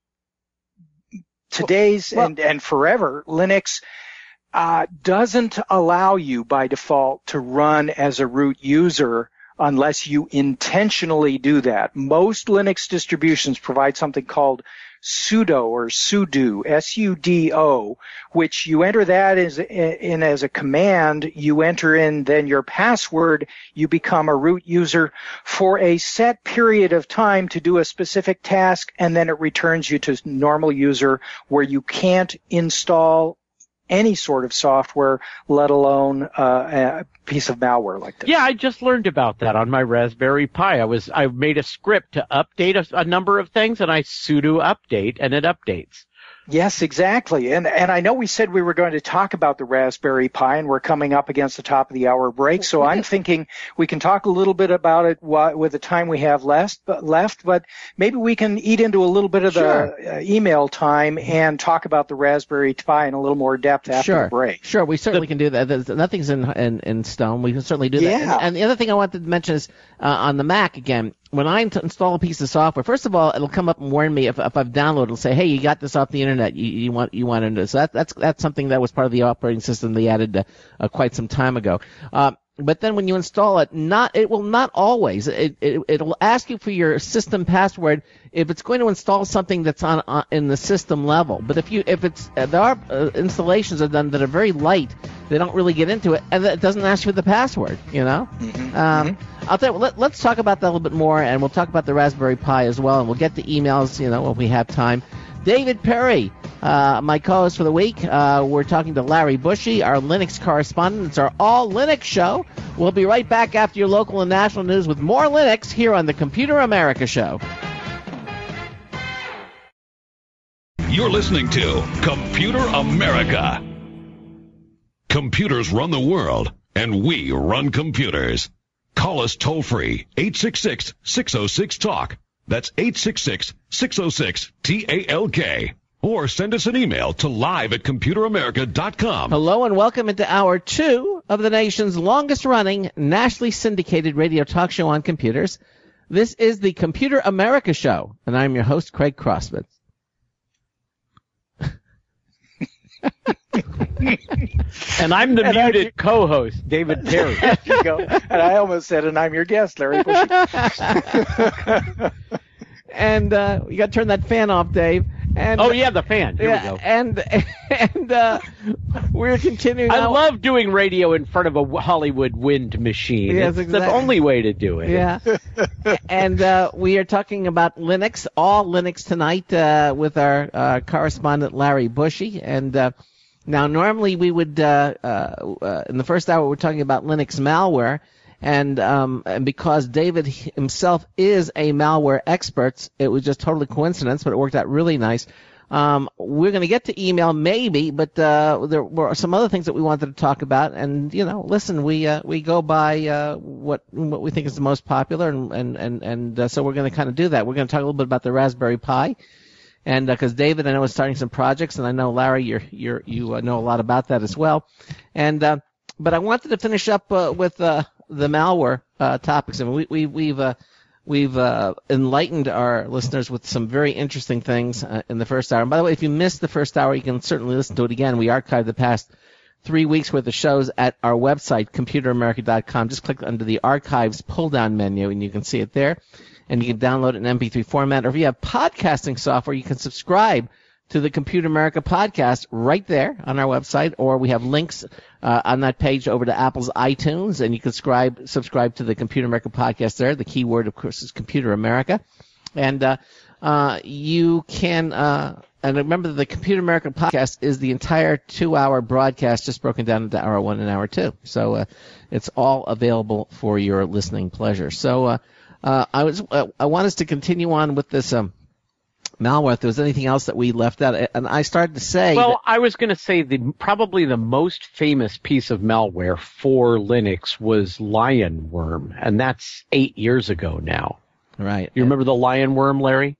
today's well, and, and forever, Linux uh, doesn't allow you by default to run as a root user unless you intentionally do that. Most Linux distributions provide something called sudo or sudo, S U D O, which you enter that as, in as a command. You enter in then your password. You become a root user for a set period of time to do a specific task, and then it returns you to normal user where you can't install any sort of software, let alone uh, a piece of malware like this. Yeah, I just learned about that on my Raspberry Pi. I was I made a script to update a, a number of things, and I sudo update, and it updates. Yes, exactly. And and I know we said we were going to talk about the Raspberry Pi, and we're coming up against the top of the hour break, so I'm thinking we can talk a little bit about it with the time we have left, left but maybe we can eat into a little bit of sure. the uh, email time and talk about the Raspberry Pi in a little more depth after sure. the break. Sure, we certainly the, can do that. There's, nothing's in, in in stone. We can certainly do that. Yeah. And, and the other thing I wanted to mention is uh, on the Mac, again, when I install a piece of software, first of all, it'll come up and warn me if, if I've downloaded. It'll say, "Hey, you got this off the internet. You, you want you want to do this." So that, that's that's something that was part of the operating system they added uh, uh, quite some time ago. Uh, but then when you install it, not it will not always. It, it it'll ask you for your system password if it's going to install something that's on, on in the system level. But if you if it's uh, there are uh, installations are done that are very light. They don't really get into it, and it doesn't ask you for the password, you know? Mm-hmm. Um, mm-hmm. I'll tell you, let, let's talk about that a little bit more, and we'll talk about the Raspberry Pi as well, and we'll get to emails, you know, when we have time. David Perry, uh, my co-host for the week. Uh, we're talking to Larry Bushy, our Linux correspondent. It's our All Linux show. We'll be right back after your local and national news with more Linux here on the Computer America Show. You're listening to Computer America. Computers run the world, and we run computers. Call us toll-free, eight six six, six oh six, talk. That's eight six six, six oh six, T A L K. Or send us an email to live at computer america dot com. Hello and welcome into hour two of the nation's longest-running, nationally syndicated radio talk show on computers. This is the Computer America Show, and I'm your host, Craig Crossman. And I'm the and muted I, co-host, David Perry. There you go. And I almost said, and I'm your guest, Larry Bushy. And uh, you got to turn that fan off, Dave. And, oh, yeah, the fan. Here yeah, we go. And, and uh, we're continuing. I now. love doing radio in front of a Hollywood wind machine. Yes, it's exactly. the only way to do it. Yeah. And uh, we are talking about Linux, all Linux tonight uh, with our uh, correspondent, Larry Bushy. And uh, now, normally we would, uh, uh, uh, in the first hour, we're talking about Linux malware. And, um, and because David himself is a malware expert, it was just totally coincidence, but it worked out really nice. Um, we're going to get to email maybe, but uh, there were some other things that we wanted to talk about. And you know, listen, we uh, we go by uh, what what we think is the most popular, and and and, and uh, so we're going to kind of do that. We're going to talk a little bit about the Raspberry Pi, and because uh, David, I know, is starting some projects, and I know Larry, you're you're you uh, know a lot about that as well. And uh, but I wanted to finish up uh, with. Uh, the malware uh, topics. I mean, we, we, we've uh, we've uh, enlightened our listeners with some very interesting things uh, in the first hour. And by the way, if you missed the first hour, you can certainly listen to it again. We archived the past three weeks worth of shows at our website, computer america dot com. Just click under the archives pull-down menu, and you can see it there. And you can download it in M P three format. Or if you have podcasting software, you can subscribe to the Computer America podcast right there on our website, or we have links uh, on that page over to Apple's iTunes, and you can subscribe subscribe to the Computer America podcast there. The key word, of course, is Computer America. And uh, uh, you can, uh, and remember, the Computer America podcast is the entire two-hour broadcast just broken down into hour one and hour two. So uh, it's all available for your listening pleasure. So uh, uh, I was uh, I want us to continue on with this um, malware, if there was anything else that we left out. And I started to say... Well, that, I was going to say the probably the most famous piece of malware for Linux was Lionworm, and that's eight years ago now. Right. You remember the Lionworm, Larry?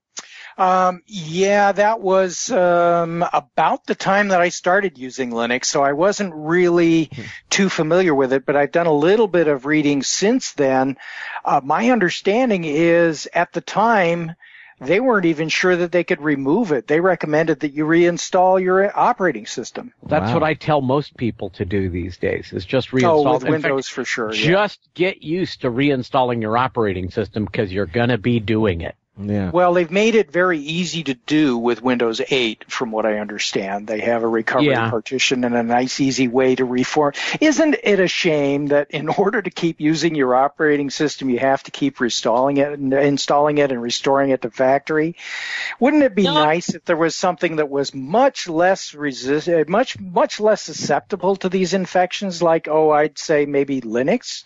Um, yeah, that was um, about the time that I started using Linux, so I wasn't really too familiar with it, but I've done a little bit of reading since then. Uh, my understanding is at the time... they weren't even sure that they could remove it. They recommended that you reinstall your operating system. That's wow. what I tell most people to do these days, is just reinstall. Oh, with In Windows fact, for sure. Yeah. Just get used to reinstalling your operating system because you're going to be doing it. Yeah. Well, they've made it very easy to do with Windows eight, from what I understand. They have a recovery yeah. partition and a nice, easy way to reform. Isn't it a shame that in order to keep using your operating system, you have to keep reinstalling it and installing it and restoring it to factory? Wouldn't it be no. nice if there was something that was much less resist, much much less susceptible to these infections? Like, oh, I'd say maybe Linux.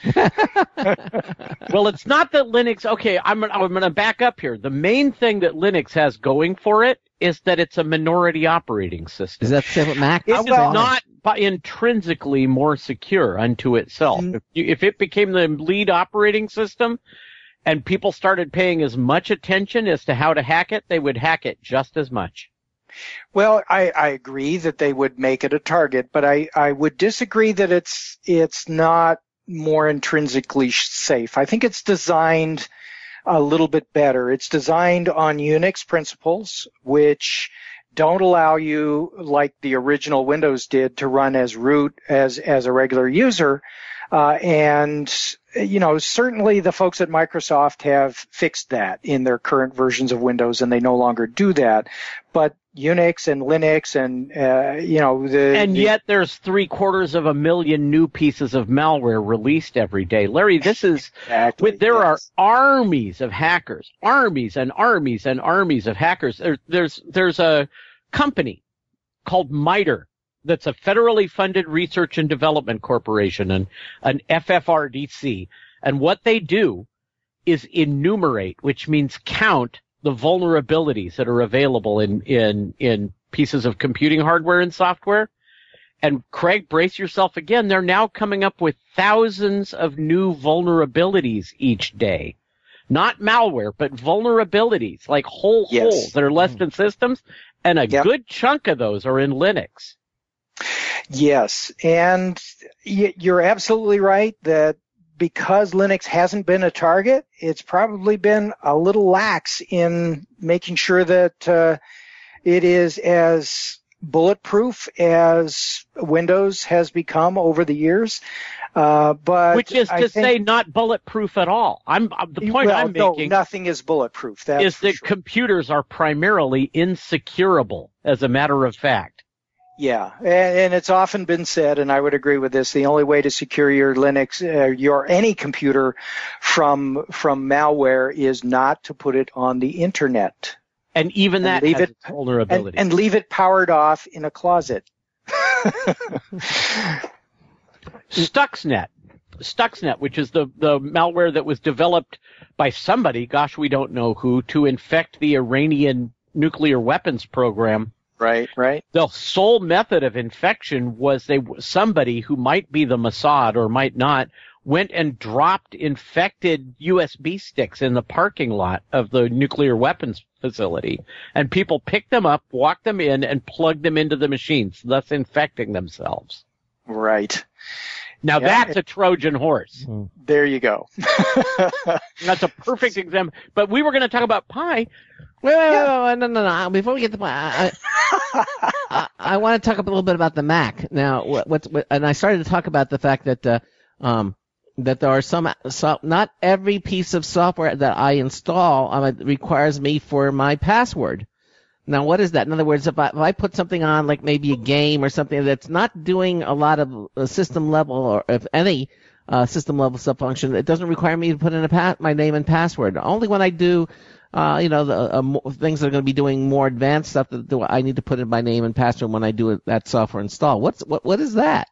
Well, it's not that Linux. Okay, I'm I'm going to back up here. The main thing that Linux has going for it is that it's a minority operating system. Is that the same with Mac? It's well, not intrinsically more secure unto itself. Mm-hmm. If, you, if it became the lead operating system and people started paying as much attention as to how to hack it, they would hack it just as much. Well, I, I agree that they would make it a target, but I, I would disagree that it's it's not more intrinsically safe. I think it's designed a little bit better. It's designed on Unix principles, which don't allow you, like the original Windows did, to run as root as as a regular user. Uh, and, you know, certainly the folks at Microsoft have fixed that in their current versions of Windows, and they no longer do that. But Unix and Linux and, uh, you know, the... And yet there's three quarters of a million new pieces of malware released every day. Larry, this is... Exactly, with, there yes. are armies of hackers, armies and armies and armies of hackers. There, there's, there's a company called MITRE that's a federally funded research and development corporation, and an F F R D C. And what they do is enumerate, which means count, the vulnerabilities that are available in, in, in pieces of computing hardware and software. And Craig, brace yourself again. They're now coming up with thousands of new vulnerabilities each day. Not malware, but vulnerabilities, like whole yes. holes that are less than systems. And a yep. good chunk of those are in Linux. Yes, and you're absolutely right that because Linux hasn't been a target, it's probably been a little lax in making sure that uh, it is as bulletproof as Windows has become over the years. Uh, but Which is to I think, say not bulletproof at all. I'm the point well, I'm no, making nothing is bulletproof. That's is that sure. computers are primarily insecurable, as a matter of fact. Yeah, and, and it's often been said, and I would agree with this, the only way to secure your Linux, uh, your any computer from from malware is not to put it on the internet. And even and that leave has it, its vulnerability. And, and leave it powered off in a closet. Stuxnet. Stuxnet, which is the, the malware that was developed by somebody, gosh, we don't know who, to infect the Iranian nuclear weapons program. Right, right. The sole method of infection was they somebody who might be the Mossad or might not went and dropped infected U S B sticks in the parking lot of the nuclear weapons facility, and people picked them up, walked them in, and plugged them into the machines, thus infecting themselves. Right. Now yeah, that's it, a Trojan horse. There you go. That's a perfect example. But we were going to talk about Pi. Wait, wait, yeah. wait, no, no, no. Before we get to Pi, I, I, I want to talk a little bit about the Mac. Now, what, what's, what, and I started to talk about the fact that, uh, um, that there are some, so, not every piece of software that I install um, requires me for my password. Now, what is that? In other words, if I, if I put something on, like maybe a game or something that's not doing a lot of uh, system level, or if any uh, system level stuff function, it doesn't require me to put in a pa- my name and password. Only when I do, uh, you know, the uh, more, things that are going to be doing more advanced stuff that do, I need to put in my name and password when I do it, that software install. What's what? What is that?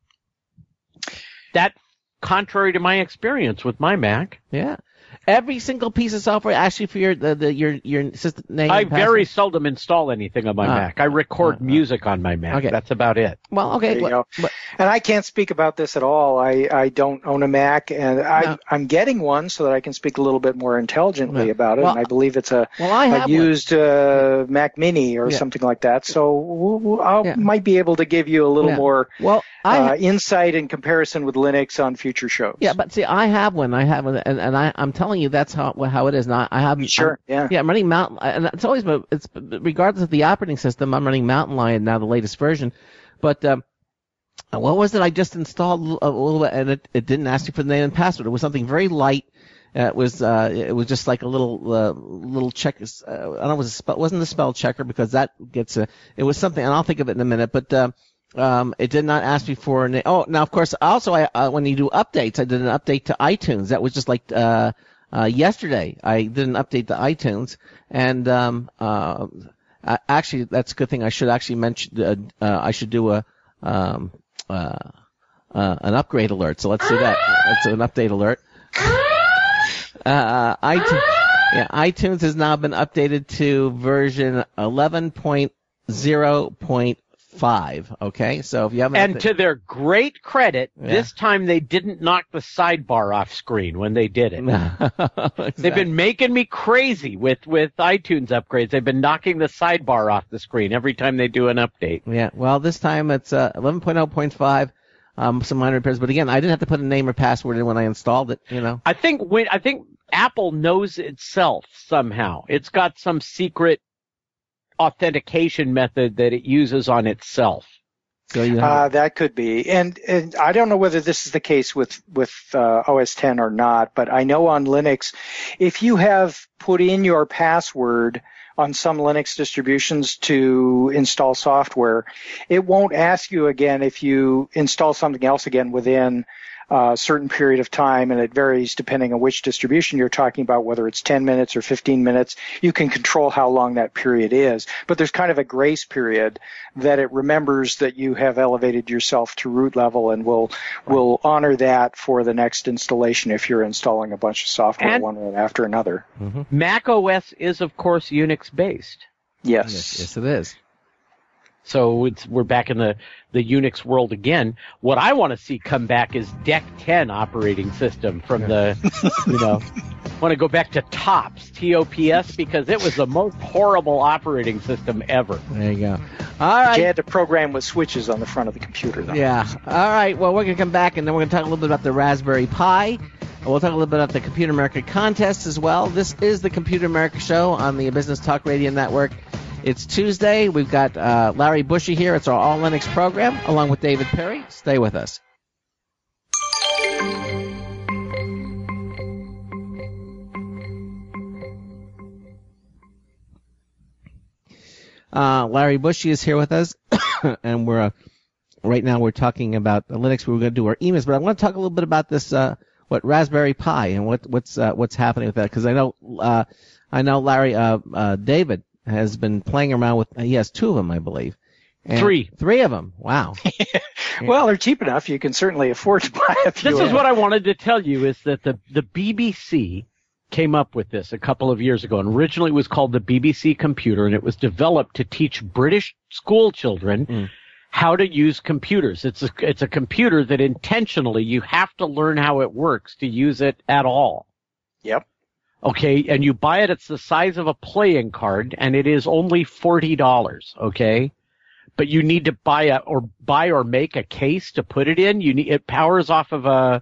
That's contrary to my experience with my Mac. Yeah. Every single piece of software actually for your the, the your your system name. I and password? very seldom install anything on my uh, Mac. I record uh, music on my Mac. Okay. That's about it. Well, okay. There you Well, go. but, And I can't speak about this at all. I, I don't own a Mac, and I, no. I'm getting one so that I can speak a little bit more intelligently Yeah. about it. Well, and I believe it's a, well, I have a used uh, Mac Mini or Yeah. something like that. So I Yeah. might be able to give you a little Yeah. more well, I uh, insight in comparison with Linux on future shows. yeah, but see, I have one. I have one, and, and I I'm telling you that's how how it is. Now I have Sure, I'm, yeah. Yeah, I'm running Mountain, and it's always it's regardless of the operating system. I'm running Mountain Lion now, the latest version. But um, what was it? I just installed a little bit, and it, it didn't ask me for the name and password. It was something very light. Uh, it was uh, it was just like a little uh, little check. Uh, I don't know. It was a spell, it wasn't a spell checker because that gets a. It was something, and I'll think of it in a minute. But uh, um, it did not ask me for a name. Oh, now of course, also I uh, when you do updates, I did an update to iTunes. That was just like. Uh, Uh, yesterday, I did an update to iTunes, and um, uh, actually, that's a good thing. I should actually mention. Uh, uh, I should do a um, uh, uh, an upgrade alert. So let's do that. Let's do an update alert. Uh, iTunes, yeah, iTunes has now been updated to version eleven point zero point five. Okay, so if you haven't, and to their great credit, Yeah. this time they didn't knock the sidebar off screen when they did it. exactly. They've been making me crazy with, with iTunes upgrades. They've been knocking the sidebar off the screen every time they do an update. Yeah, well, this time it's uh, eleven point zero point five. um, some minor repairs. But again, I didn't have to put a name or password in when I installed it. You know. I think when I think Apple knows itself somehow. It's got some secret authentication method that it uses on itself. So you have uh, that could be, and, and I don't know whether this is the case with with uh, O S ten or not, but I know on Linux, if you have put in your password on some Linux distributions to install software, it won't ask you again if you install something else again within a certain period of time, and it varies depending on which distribution you're talking about, whether it's ten minutes or fifteen minutes. You can control how long that period is, but there's kind of a grace period that it remembers that you have elevated yourself to root level, and will will honor that for the next installation if you're installing a bunch of software and one right after another. mm-hmm. Mac O S is, of course, Unix based. Yes. yes, yes, it is. So it's, we're back in the, the Unix world again. What I want to see come back is D E C ten operating system from the, you know, want to go back to TOPS, T O P S, because it was the most horrible operating system ever. There you go. All right. You had to program with switches on the front of the computer, though. Yeah. All right. Well, we're going to come back, and then we're going to talk a little bit about the Raspberry Pi. We'll talk a little bit about the Computer America contest as well. This is the Computer America Show on the Business Talk Radio Network. It's Tuesday. We've got uh, Larry Bushy here. It's our All Linux program, along with David Perry. Stay with us. Uh, Larry Bushy is here with us, and we're uh, right now we're talking about Linux. We're going to do our emails, but I want to talk a little bit about this, uh, what Raspberry Pi and what what's uh, what's happening with that, because I know uh, I know Larry uh, uh, David has been playing around with. He has two of them, I believe. And Three. Three of them. Wow. Well, they're cheap enough. You can certainly afford to buy a few. This is what I wanted to tell you, is that the, the B B C came up with this a couple of years ago, and originally it was called the B B C Computer, and it was developed to teach British school children mm. how to use computers. It's a, it's a computer that intentionally you have to learn how it works to use it at all. Yep. Okay, and you buy it, it's the size of a playing card, and it is only forty dollars, okay? But you need to buy a, or buy or make a case to put it in. You need, it powers off of a,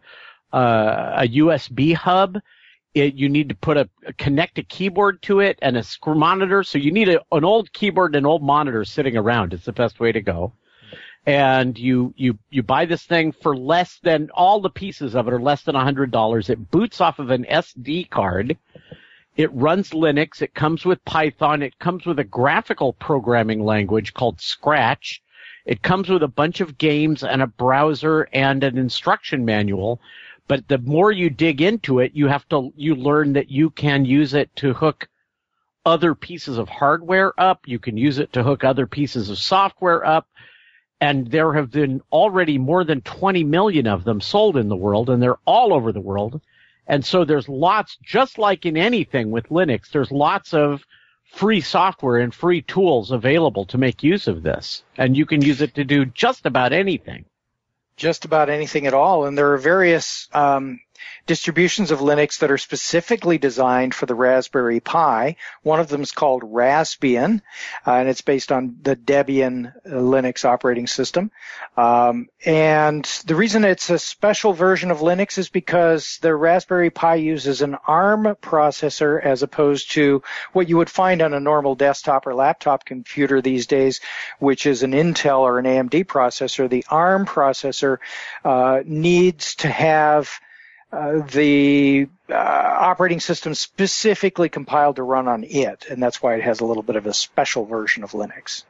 a, a U S B hub. It, you need to put a, connect a keyboard to it and a screw monitor. So you need a, an old keyboard and an old monitor sitting around. It's the best way to go. And you, you, you buy this thing for less than, all the pieces of it are less than a hundred dollars. It boots off of an S D card. It runs Linux. It comes with Python. It comes with a graphical programming language called Scratch. It comes with a bunch of games and a browser and an instruction manual. But the more you dig into it, you have to, you learn that you can use it to hook other pieces of hardware up. You can use it to hook other pieces of software up. And there have been already more than twenty million of them sold in the world, and they're all over the world. And so there's lots, just like in anything with Linux, there's lots of free software and free tools available to make use of this. And you can use it to do just about anything. Just about anything at all. And there are various um, distributions of Linux that are specifically designed for the Raspberry Pi. One of them is called Raspbian, uh, and it's based on the Debian uh, Linux operating system. Um, and the reason it's a special version of Linux is because the Raspberry Pi uses an ARM processor as opposed to what you would find on a normal desktop or laptop computer these days, which is an Intel or an A M D processor. The ARM processor uh, needs to have Uh, the uh, operating system specifically compiled to run on it, and that's why it has a little bit of a special version of Linux.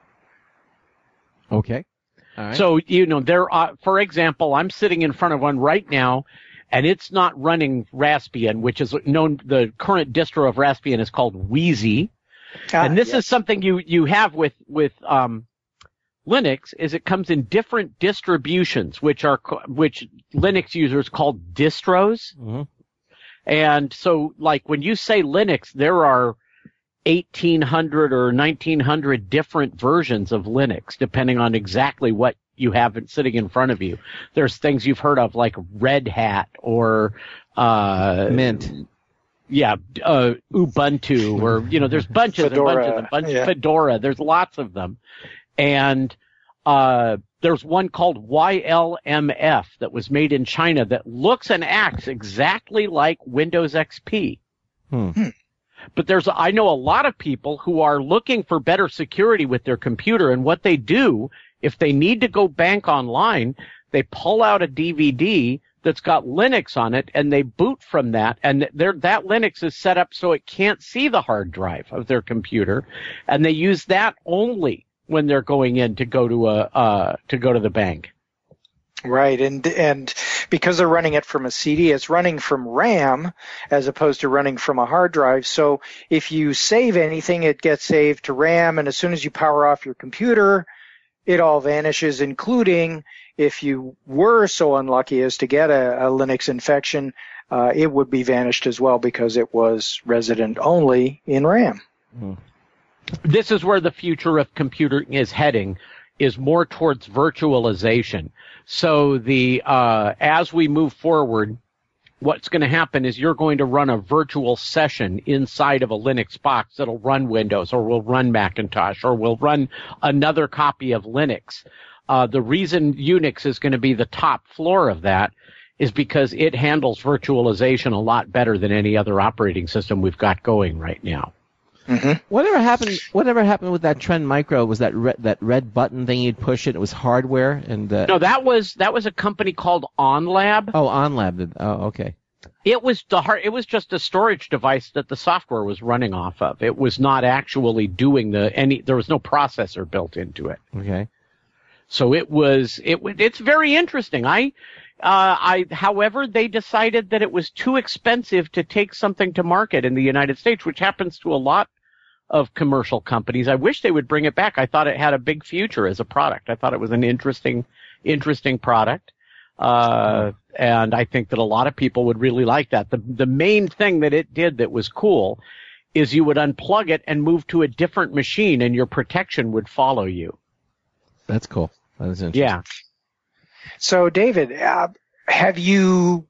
Okay. All right. So, you know, there are, for example, I'm sitting in front of one right now, and it's not running Raspbian, which is known, the current distro of Raspbian is called Wheezy. Ah, and this yes. is something you, you have with, with, um, Linux, is it comes in different distributions, which are, which Linux users call distros. Mm-hmm. And so, like, when you say Linux, there are eighteen hundred or nineteen hundred different versions of Linux, depending on exactly what you have sitting in front of you. There's things you've heard of, like Red Hat or, uh, Mint. Yeah, uh, Ubuntu, or, you know, there's bunches Fedora, and bunches and bunches. Yeah. Fedora, there's lots of them. And, uh, There's one called Y L M F that was made in China that looks and acts exactly like Windows X P. Hmm. But there's, I know a lot of people who are looking for better security with their computer, and what they do, if they need to go bank online, they pull out a D V D that's got Linux on it, and they boot from that, and that Linux is set up so it can't see the hard drive of their computer, and they use that only when they're going in to go to a uh, to go to the bank. Right, and and because they're running it from a C D, it's running from RAM as opposed to running from a hard drive. So if you save anything, it gets saved to RAM, and as soon as you power off your computer, it all vanishes, including if you were so unlucky as to get a, a Linux infection, uh, it would be vanished as well because it was resident only in RAM. Mm. This is where the future of computing is heading, is more towards virtualization. So the uh, as we move forward, what's going to happen is you're going to run a virtual session inside of a Linux box that'll run Windows or will run Macintosh or will run another copy of Linux. Uh, the reason Unix is going to be the top floor of that is because it handles virtualization a lot better than any other operating system we've got going right now. Mm-hmm. Whatever happened? Whatever happened with that Trend Micro? Was that red, that red button thing you'd push it? It was hardware, and uh... no, that was that was a company called OnLab. Oh, OnLab did. Oh, okay. It was the hard, it was just a storage device that the software was running off of. It was not actually doing the any. There was no processor built into it. Okay. So it was it. It's very interesting. I. Uh, I, however, they decided that it was too expensive to take something to market in the United States, which happens to a lot of commercial companies. I wish they would bring it back. I thought it had a big future as a product. I thought it was an interesting, interesting product. Uh, and I think that a lot of people would really like that. The, the main thing that it did that was cool is you would unplug it and move to a different machine and your protection would follow you. That's cool. That is interesting. Yeah. So, David, uh, have you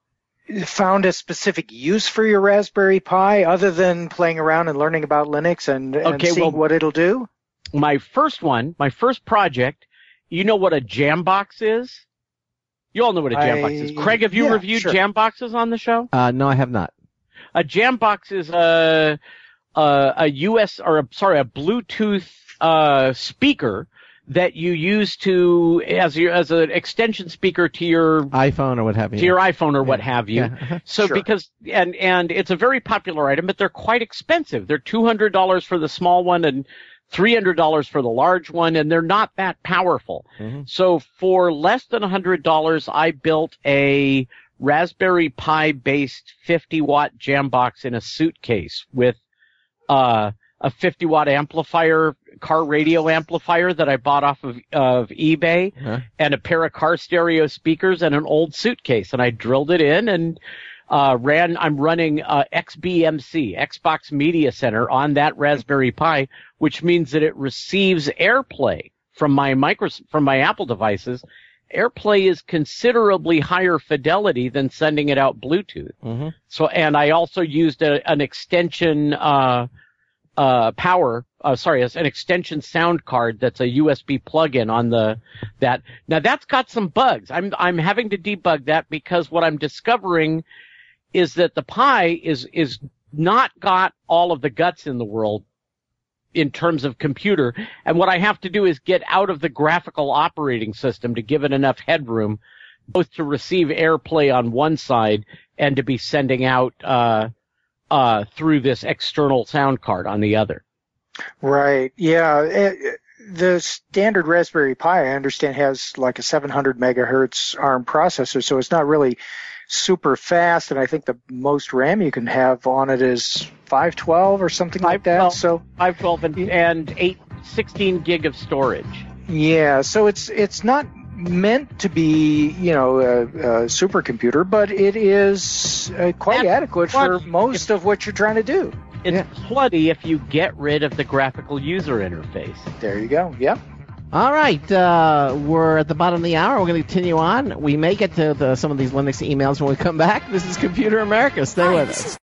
found a specific use for your Raspberry Pi other than playing around and learning about Linux and, and okay, seeing well, what it'll do? My first one, my first project, you know what a Jambox is? You all know what a Jambox I, is. Craig, have you yeah, reviewed sure. Jamboxes on the show? Uh, no, I have not. A Jambox is a a, a U S or a, sorry, a Bluetooth uh, speaker that you use to as your as an extension speaker to your iPhone or what have you. To your iPhone or yeah. what have you. Yeah. So sure. because and and it's a very popular item, but they're quite expensive. They're two hundred dollars for the small one and three hundred dollars for the large one, and they're not that powerful. Mm-hmm. So for less than one hundred dollars, I built a Raspberry Pi based fifty watt Jambox in a suitcase with uh a fifty watt amplifier, car radio amplifier that I bought off of, of eBay, huh? and a pair of car stereo speakers and an old suitcase. And I drilled it in and uh, ran, I'm running uh, X B M C, Xbox Media Center, on that Raspberry Pi, which means that it receives AirPlay from my micro, from my Apple devices. AirPlay is considerably higher fidelity than sending it out Bluetooth. Mm-hmm. So, and I also used a, an extension, uh, Uh, power, uh, sorry, it's an extension sound card that's a U S B plug-in on the, that. Now that's got some bugs. I'm, I'm having to debug that because what I'm discovering is that the Pi is, is not got all of the guts in the world in terms of computer. And what I have to do is get out of the graphical operating system to give it enough headroom, both to receive AirPlay on one side and to be sending out, uh, Uh, through this external sound card on the other. Right. Yeah. It, the standard Raspberry Pi, I understand, has like a seven hundred megahertz ARM processor, so it's not really super fast. And I think the most RAM you can have on it is five twelve or something like that. So five twelve and, and eight sixteen gig of storage. Yeah. So it's it's not meant to be, you know, a, a supercomputer, but it is uh, quite That's adequate plenty. for most of what you're trying to do. It's Yeah. plenty if you get rid of the graphical user interface. There you go. Yep. All right, uh, we're at the bottom of the hour. We're going to continue on. We may get to the, some of these Linux emails when we come back. This is Computer America. Stay Hi, with this us. is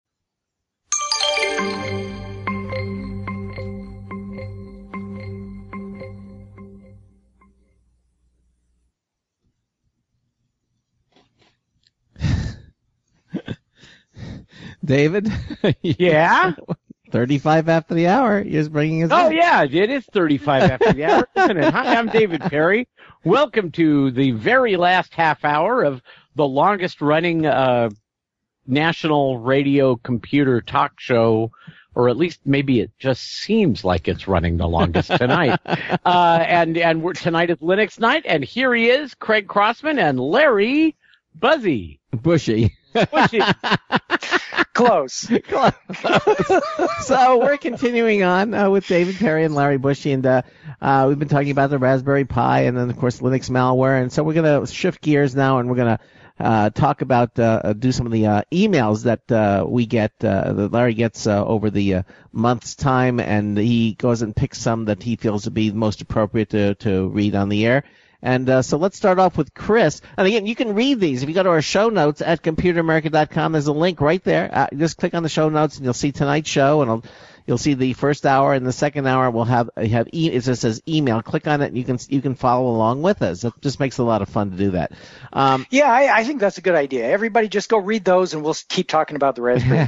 David? Yeah? thirty-five after the hour. You're bringing us Oh, in. yeah, it is thirty-five after the hour, isn't it? Hi, I'm David Perry. Welcome to the very last half hour of the longest-running uh, national radio computer talk show, or at least maybe it just seems like it's running the longest tonight. uh, and and we're, tonight is Linux night, and here he is, Craig Crossman and Larry Buzzy. Bushy. Bushy. Close. Close. So we're continuing on uh, with David Perry and Larry Bushy, and uh, uh, we've been talking about the Raspberry Pi and then, of course, Linux malware. And so we're going to shift gears now, and we're going to uh, talk about, uh, do some of the uh, emails that uh, we get, uh, that Larry gets uh, over the uh, month's time, and he goes and picks some that he feels to be most appropriate to, to read on the air. And uh, so let's start off with Chris. And again, you can read these. If you go to our show notes at computer america dot com, there's a link right there. Uh, just click on the show notes, and you'll see tonight's show, and I'll, you'll see the first hour, and the second hour will have have e- it just says email. Click on it, and you can you can follow along with us. It just makes a lot of fun to do that. Um, yeah, I, I think that's a good idea. Everybody just go read those, and we'll keep talking about the Raspberry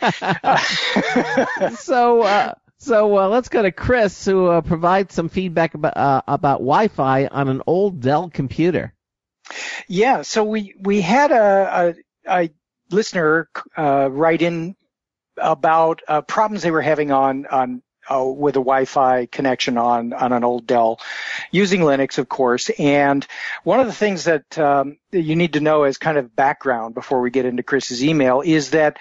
Pi. so. Uh, So uh, let's go to Chris, who uh, provides some feedback about uh, about Wi-Fi on an old Dell computer. Yeah, so we we had a, a, a listener uh, write in about uh, problems they were having on on uh, with a Wi-Fi connection on on an old Dell, using Linux, of course. And one of the things that um, you need to know as kind of background before we get into Chris's email is that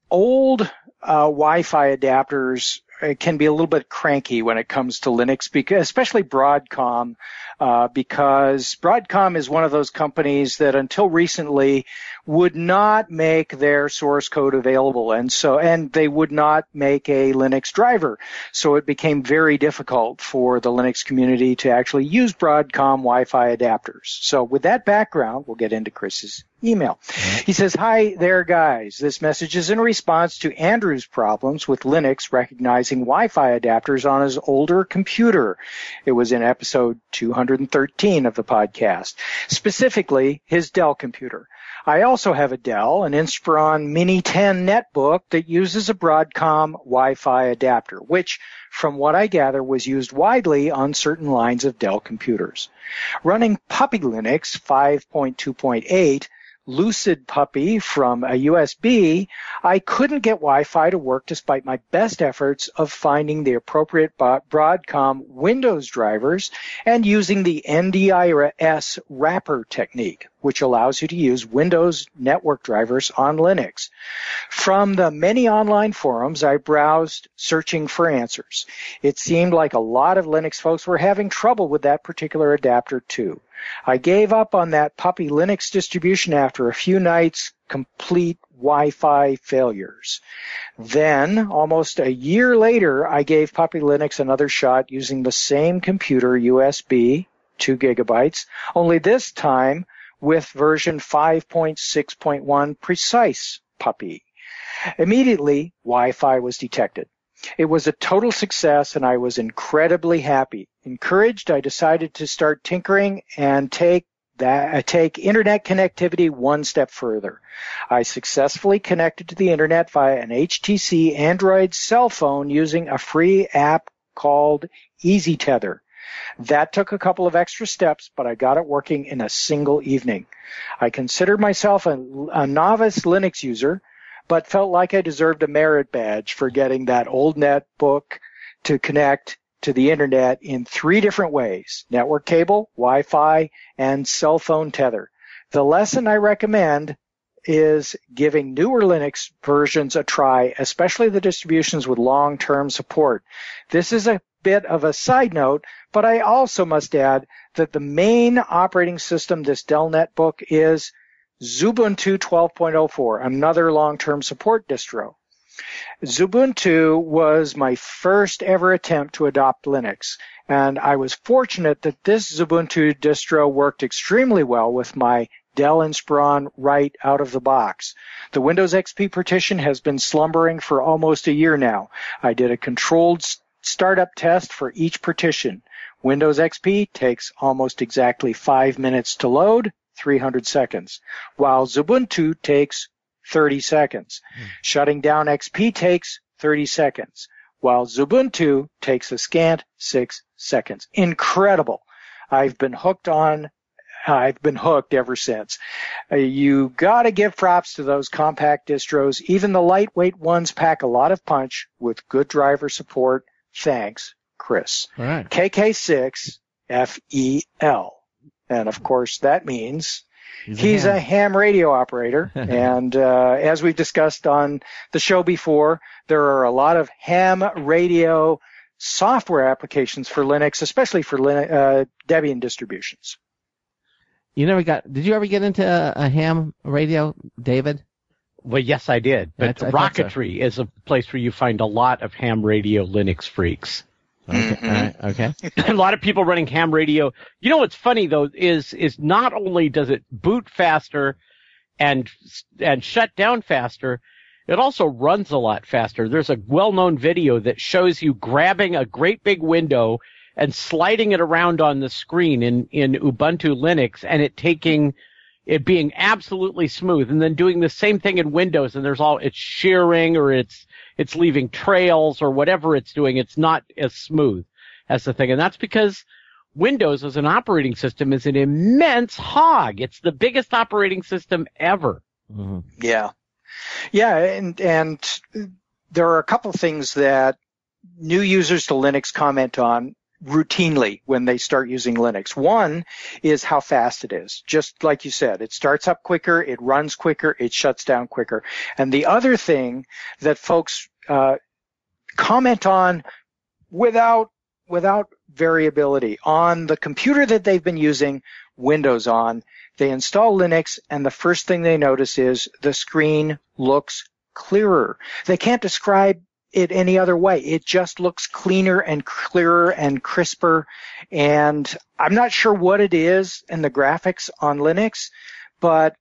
old uh, Wi-Fi adapters it can be a little bit cranky when it comes to Linux, because, especially Broadcom, uh, because Broadcom is one of those companies that until recently would not make their source code available, and so and they would not make a Linux driver. So it became very difficult for the Linux community to actually use Broadcom Wi-Fi adapters. So with that background, we'll get into Chris's email. He says, "Hi there, guys. This message is in response to Andrew's problems with Linux recognizing Wi-Fi adapters on his older computer. It was in episode two hundred thirteen of the podcast, specifically his Dell computer. I also have a Dell, an Inspiron Mini ten netbook that uses a Broadcom Wi-Fi adapter, which, from what I gather, was used widely on certain lines of Dell computers. Running Puppy Linux five point two point eight, Lucid Puppy from a U S B, I couldn't get Wi-Fi to work despite my best efforts of finding the appropriate Broadcom Windows drivers and using the N D I S wrapper technique, which allows you to use Windows network drivers on Linux. From the many online forums, I browsed searching for answers. It seemed like a lot of Linux folks were having trouble with that particular adapter too. I gave up on that Puppy Linux distribution after a few nights complete Wi-Fi failures. Then, almost a year later, I gave Puppy Linux another shot using the same computer, U S B, two gigabytes, only this time with version five point six point one Precise Puppy. Immediately, Wi-Fi was detected. It was a total success, and I was incredibly happy. Encouraged, I decided to start tinkering and take that, uh, take internet connectivity one step further. I successfully connected to the internet via an H T C Android cell phone using a free app called EasyTether. That took a couple of extra steps, but I got it working in a single evening. I consider myself a, a novice Linux user, but felt like I deserved a merit badge for getting that old netbook to connect to the internet in three different ways: network cable, Wi-Fi, and cell phone tether. The lesson I recommend is giving newer Linux versions a try, especially the distributions with long-term support. This is a bit of a side note, but I also must add that the main operating system this Dell netbook is Xubuntu twelve point oh four, another long-term support distro. Xubuntu was my first ever attempt to adopt Linux, and I was fortunate that this Xubuntu distro worked extremely well with my Dell Inspiron right out of the box. The Windows X P partition has been slumbering for almost a year now. I did a controlled startup test for each partition. Windows X P takes almost exactly five minutes to load, three hundred seconds, while Xubuntu takes thirty seconds. Mm. Shutting down X P takes thirty seconds, while Xubuntu takes a scant six seconds. Incredible. I've been hooked on, I've been hooked ever since. Uh, you gotta give props to those compact distros. Even the lightweight ones pack a lot of punch with good driver support. Thanks, Chris. All right. K K six F E L. And of course that means he's, he's a, ham. a ham radio operator. And uh, as we've discussed on the show before, there are a lot of ham radio software applications for Linux, especially for Linux, uh, Debian distributions. You never got? Did you ever get into a, a ham radio, David? Well, yes, I did. But That's, Rocketry so. is a place where you find a lot of ham radio Linux freaks. Okay. Mm-hmm. All right. Okay. A lot of people running ham radio. You know what's funny though is is not only does it boot faster and and shut down faster, it also runs a lot faster. There's a well-known video that shows you grabbing a great big window and sliding it around on the screen in, in Ubuntu Linux and it taking, it being absolutely smooth and then doing the same thing in Windows and there's all, it's shearing or it's, it's leaving trails or whatever it's doing. It's not as smooth as the thing. And that's because Windows as an operating system is an immense hog. It's the biggest operating system ever. Mm-hmm. Yeah. Yeah, and and there are a couple of things that new users to Linux comment on routinely when they start using Linux. One is how fast it is. Just like you said, it starts up quicker, it runs quicker, it shuts down quicker. And the other thing that folks uh, comment on without without variability on the computer that they've been using Windows on, they install Linux, and the first thing they notice is the screen looks clearer. They can't describe it any other way. It just looks cleaner and clearer and crisper. And I'm not sure what it is in the graphics on Linux, but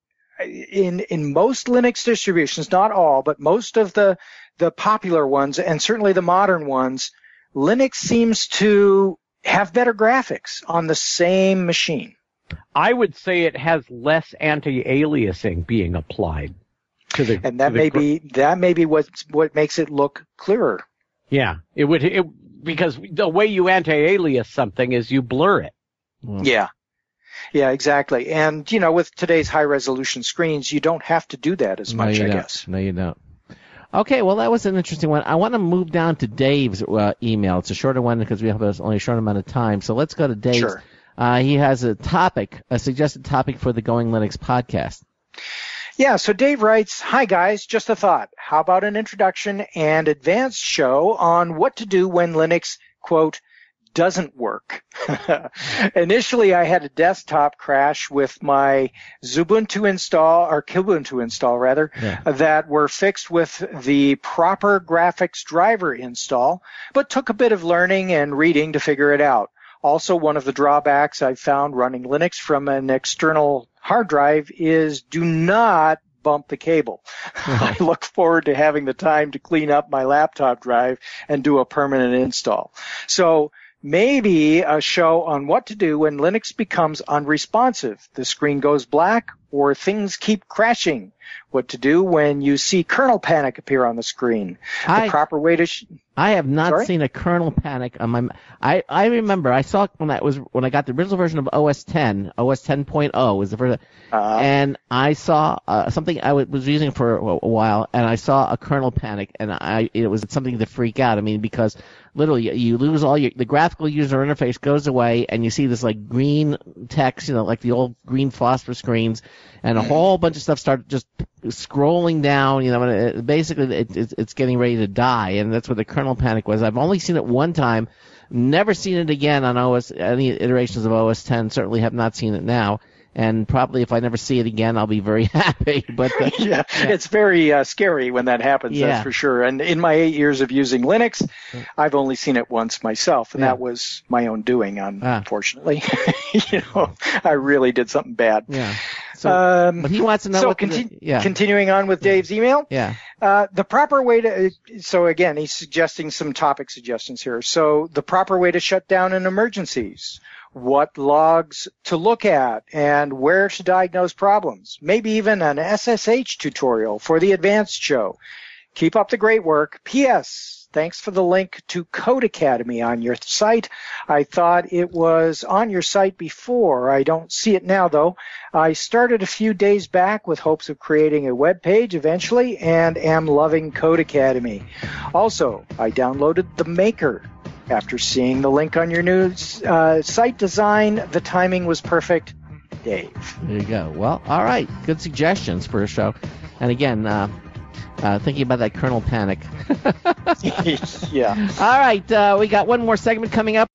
in in most Linux distributions, not all, but most of the the popular ones, and certainly the modern ones, Linux seems to have better graphics on the same machine. I would say it has less anti-aliasing being applied to the, and that to the may gr- be that may be what what makes it look clearer. Yeah, it would it, because the way you anti-alias something is you blur it. Mm. Yeah, yeah, exactly. And you know, with today's high-resolution screens, you don't have to do that as no, much. I don't. guess. No, you don't. Okay, well, that was an interesting one. I want to move down to Dave's uh, email. It's a shorter one because we have only a short amount of time. So let's go to Dave's. Sure. Uh, he has a topic, a suggested topic for the Going Linux podcast. Yeah, so Dave writes, "Hi guys, just a thought. How about an introduction and advanced show on what to do when Linux, quote, doesn't work? Initially, I had a desktop crash with my Xubuntu install, or Kubuntu install rather, yeah. that were fixed with the proper graphics driver install, but took a bit of learning and reading to figure it out. Also, one of the drawbacks I've found running Linux from an external hard drive is do not bump the cable. I look forward to having the time to clean up my laptop drive and do a permanent install. So maybe a show on what to do when Linux becomes unresponsive. The screen goes black or things keep crashing. What to do when you see kernel panic appear on the screen. The I, proper way to... Sh- I have not Sorry? seen a kernel panic on my... I, I remember, I saw when I was when I got the original version of O S ten, O S ten point oh was the first... Uh, and I saw uh, something I was using for a, a while, and I saw a kernel panic, and I it was something to freak out. I mean, because literally you lose all your... The graphical user interface goes away, and you see this like green text, you know, like the old green phosphor screens, and a whole bunch of stuff started just scrolling down, you know, and it, basically it, it, it's getting ready to die, and that's what the kernel panic was. I've only seen it one time, never seen it again on O S, any iterations of O S ten, certainly have not seen it now. And probably if I never see it again, I'll be very happy. But uh, yeah, yeah, it's very uh, scary when that happens, yeah. That's for sure. And in my eight years of using Linux, I've only seen it once myself, and yeah. that was my own doing, unfortunately. Ah. You know, I really did something bad. Yeah. So, um, but he wants to know so what conti- the, yeah. continuing on with Dave's email. Yeah. Uh, the proper way to, so again, he's suggesting some topic suggestions here. So the proper way to shut down in emergencies, what logs to look at, and where to diagnose problems. Maybe even an S S H tutorial for the advanced show. Keep up the great work. P S. Thanks for the link to Codecademy on your site. I thought it was on your site before. I don't see it now, though. I started a few days back with hopes of creating a web page eventually and am loving Codecademy. Also, I downloaded the Maker. After seeing the link on your new uh, site design, the timing was perfect. Dave. There you go. Well, all right. Good suggestions for a show. And again, uh, Uh, thinking about that kernel panic. Yeah. All right, uh, we got one more segment coming up.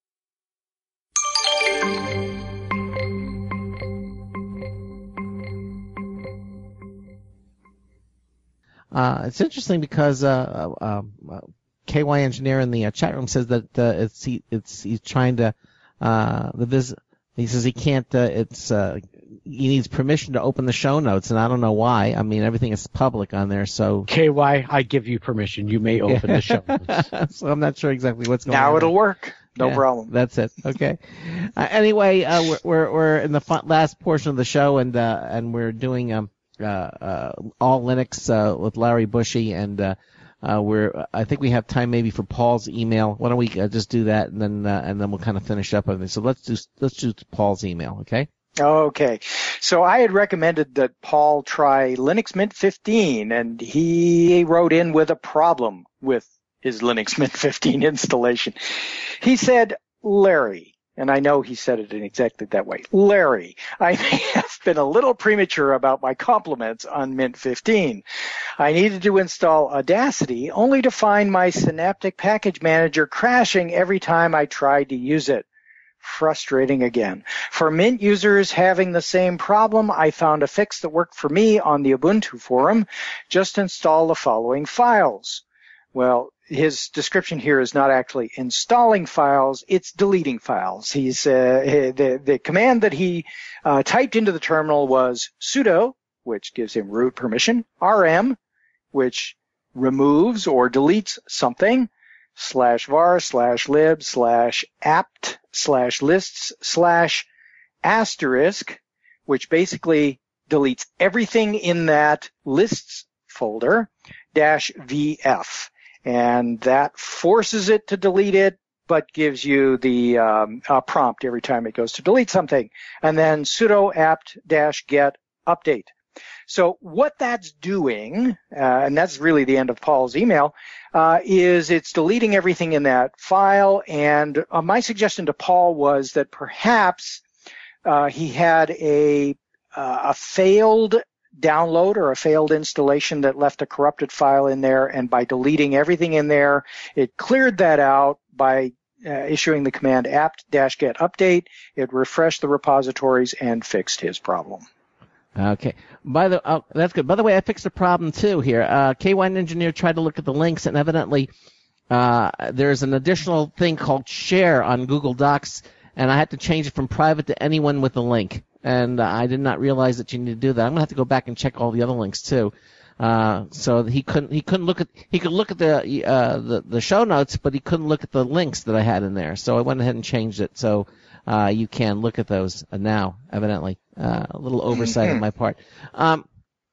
Uh, it's interesting because uh, uh, uh, K Y Engineer in the uh, chat room says that uh, it's he, it's he's trying to uh, the vis- he says he can't. Uh, it's uh, he needs permission to open the show notes, and I don't know why. I mean, everything is public on there, so. K Y, I give you permission. You may open the show notes. So I'm not sure exactly what's going now on. Now it'll work. No yeah, problem. That's it. Okay. Uh, anyway, uh, we're, we're we're in the fun, last portion of the show, and uh, and we're doing um uh, uh all Linux uh, with Larry Bushy, and uh, uh we're I think we have time maybe for Paul's email. Why don't we uh, just do that, and then uh, and then we'll kind of finish up on this. So let's do let's do Paul's email, okay? Okay. So I had recommended that Paul try Linux Mint fifteen, and he wrote in with a problem with his Linux Mint fifteen installation. He said, Larry, and I know he said it in exactly that way, Larry, I may have been a little premature about my compliments on Mint fifteen. I needed to install Audacity only to find my Synaptic Package Manager crashing every time I tried to use it. Frustrating again. For Mint users having the same problem, I found a fix that worked for me on the Ubuntu forum. Just install the following files. Well, his description here is not actually installing files, it's deleting files. He's uh, the, the command that he uh, typed into the terminal was sudo, which gives him root permission, rm, which removes or deletes something, slash var, slash lib, slash apt, slash lists, slash asterisk, which basically deletes everything in that lists folder, dash vf. And that forces it to delete it, but gives you the um, uh, prompt every time it goes to delete something. And then sudo apt dash get update. So what that's doing, uh, and that's really the end of Paul's email, uh, is it's deleting everything in that file. And uh, my suggestion to Paul was that perhaps uh, he had a uh, a failed download or a failed installation that left a corrupted file in there, and by deleting everything in there, it cleared that out by uh, issuing the command apt-get update. It refreshed the repositories and fixed his problem. Okay. By the oh, that's good. By the way, I fixed a problem too here. Uh, K Y Engineer tried to look at the links, and evidently uh, there's an additional thing called share on Google Docs, and I had to change it from private to anyone with a link. And uh, I did not realize that you need to do that. I'm gonna have to go back and check all the other links too. Uh, so he couldn't he couldn't look at he could look at the uh the, the show notes, but he couldn't look at the links that I had in there. So I went ahead and changed it. So uh you can look at those now, evidently. Uh, a little oversight on my part. Um,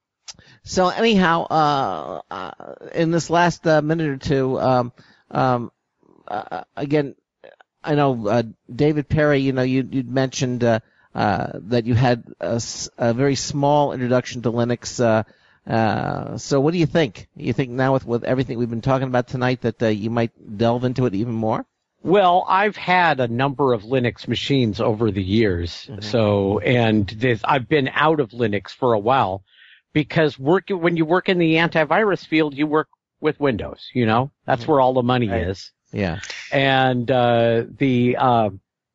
so anyhow, uh, uh, in this last uh, minute or two, um, um, uh, again, I know uh, David Perry. You know, you you mentioned uh, uh, that you had a, a very small introduction to Linux. Uh, uh, so what do you think? You think now with with everything we've been talking about tonight that uh, you might delve into it even more? Well, I've had a number of Linux machines over the years, mm-hmm. so and this, I've been out of Linux for a while because work when you work in the antivirus field, you work with Windows. You know, that's mm-hmm. where all the money right. is. Yeah, and uh, the uh,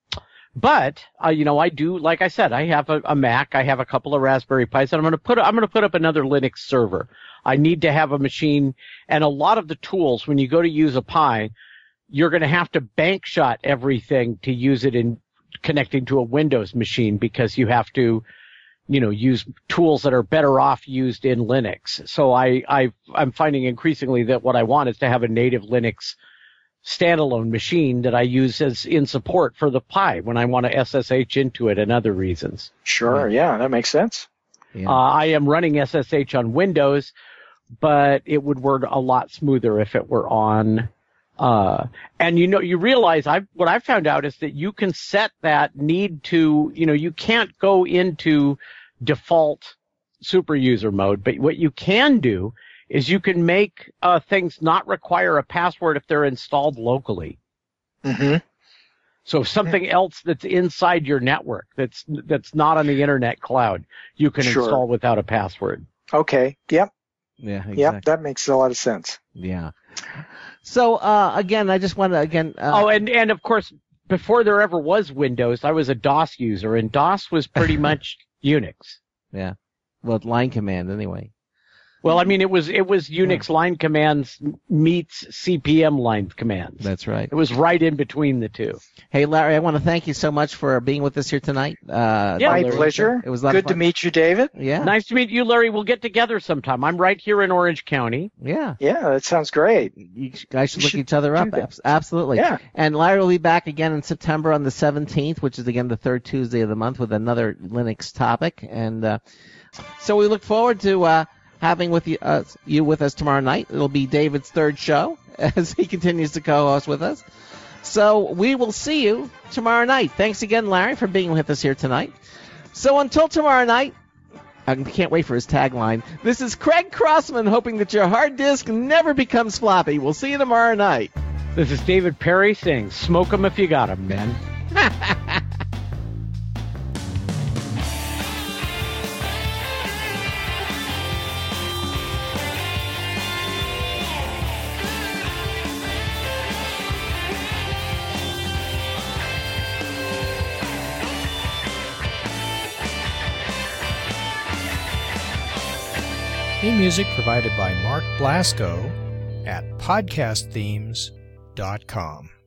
but uh, you know, I do like I said, I have a, a Mac, I have a couple of Raspberry Pis, and I'm going to put I'm going to put up another Linux server. I need to have a machine, and a lot of the tools when you go to use a Pi, you're going to have to bank shot everything to use it in connecting to a Windows machine because you have to you know, use tools that are better off used in Linux. So I, I, I'm finding increasingly that what I want is to have a native Linux standalone machine that I use as in support for the Pi when I want to S S H into it and other reasons. Sure, yeah, that makes sense. Yeah. Uh, I am running S S H on Windows, but it would work a lot smoother if it were on. Uh, and you know, you realize I've, what I found out is that you can set that need to, you know, you can't go into default super user mode, but what you can do is you can make, uh, things not require a password if they're installed locally. Mm-hmm. So if something mm-hmm. else that's inside your network, that's, that's not on the internet cloud, you can sure. install without a password. Okay. Yep. Yeah, exactly. Yep, that makes a lot of sense. Yeah. So, uh, again, I just want to, again... Uh, oh, and, and of course, before there ever was Windows, I was a DOS user, and DOS was pretty much Unix. Yeah. Well, line command, anyway. Well, I mean, it was it was Unix line commands meets C P M line commands. That's right. It was right in between the two. Hey, Larry, I want to thank you so much for being with us here tonight. Uh, yeah, my Larry, pleasure. It was a lot good of fun. to meet you, David. Yeah. Nice to meet you, Larry. We'll get together sometime. I'm right here in Orange County. Yeah. Yeah, that sounds great. You guys should you look should each other up. that. Absolutely. Yeah. And Larry will be back again in September on the seventeenth, which is again the third Tuesday of the month, with another Linux topic. And uh, so we look forward to uh, having with you, uh, you with us tomorrow night. It'll be David's third show as he continues to co-host with us. So we will see you tomorrow night. Thanks again, Larry, for being with us here tonight. So until tomorrow night, I can't wait for his tagline. This is Craig Crossman, hoping that your hard disk never becomes floppy. We'll see you tomorrow night. This is David Perry saying, smoke 'em if you got 'em, men. Theme music provided by Mark Blasco at podcast themes dot com.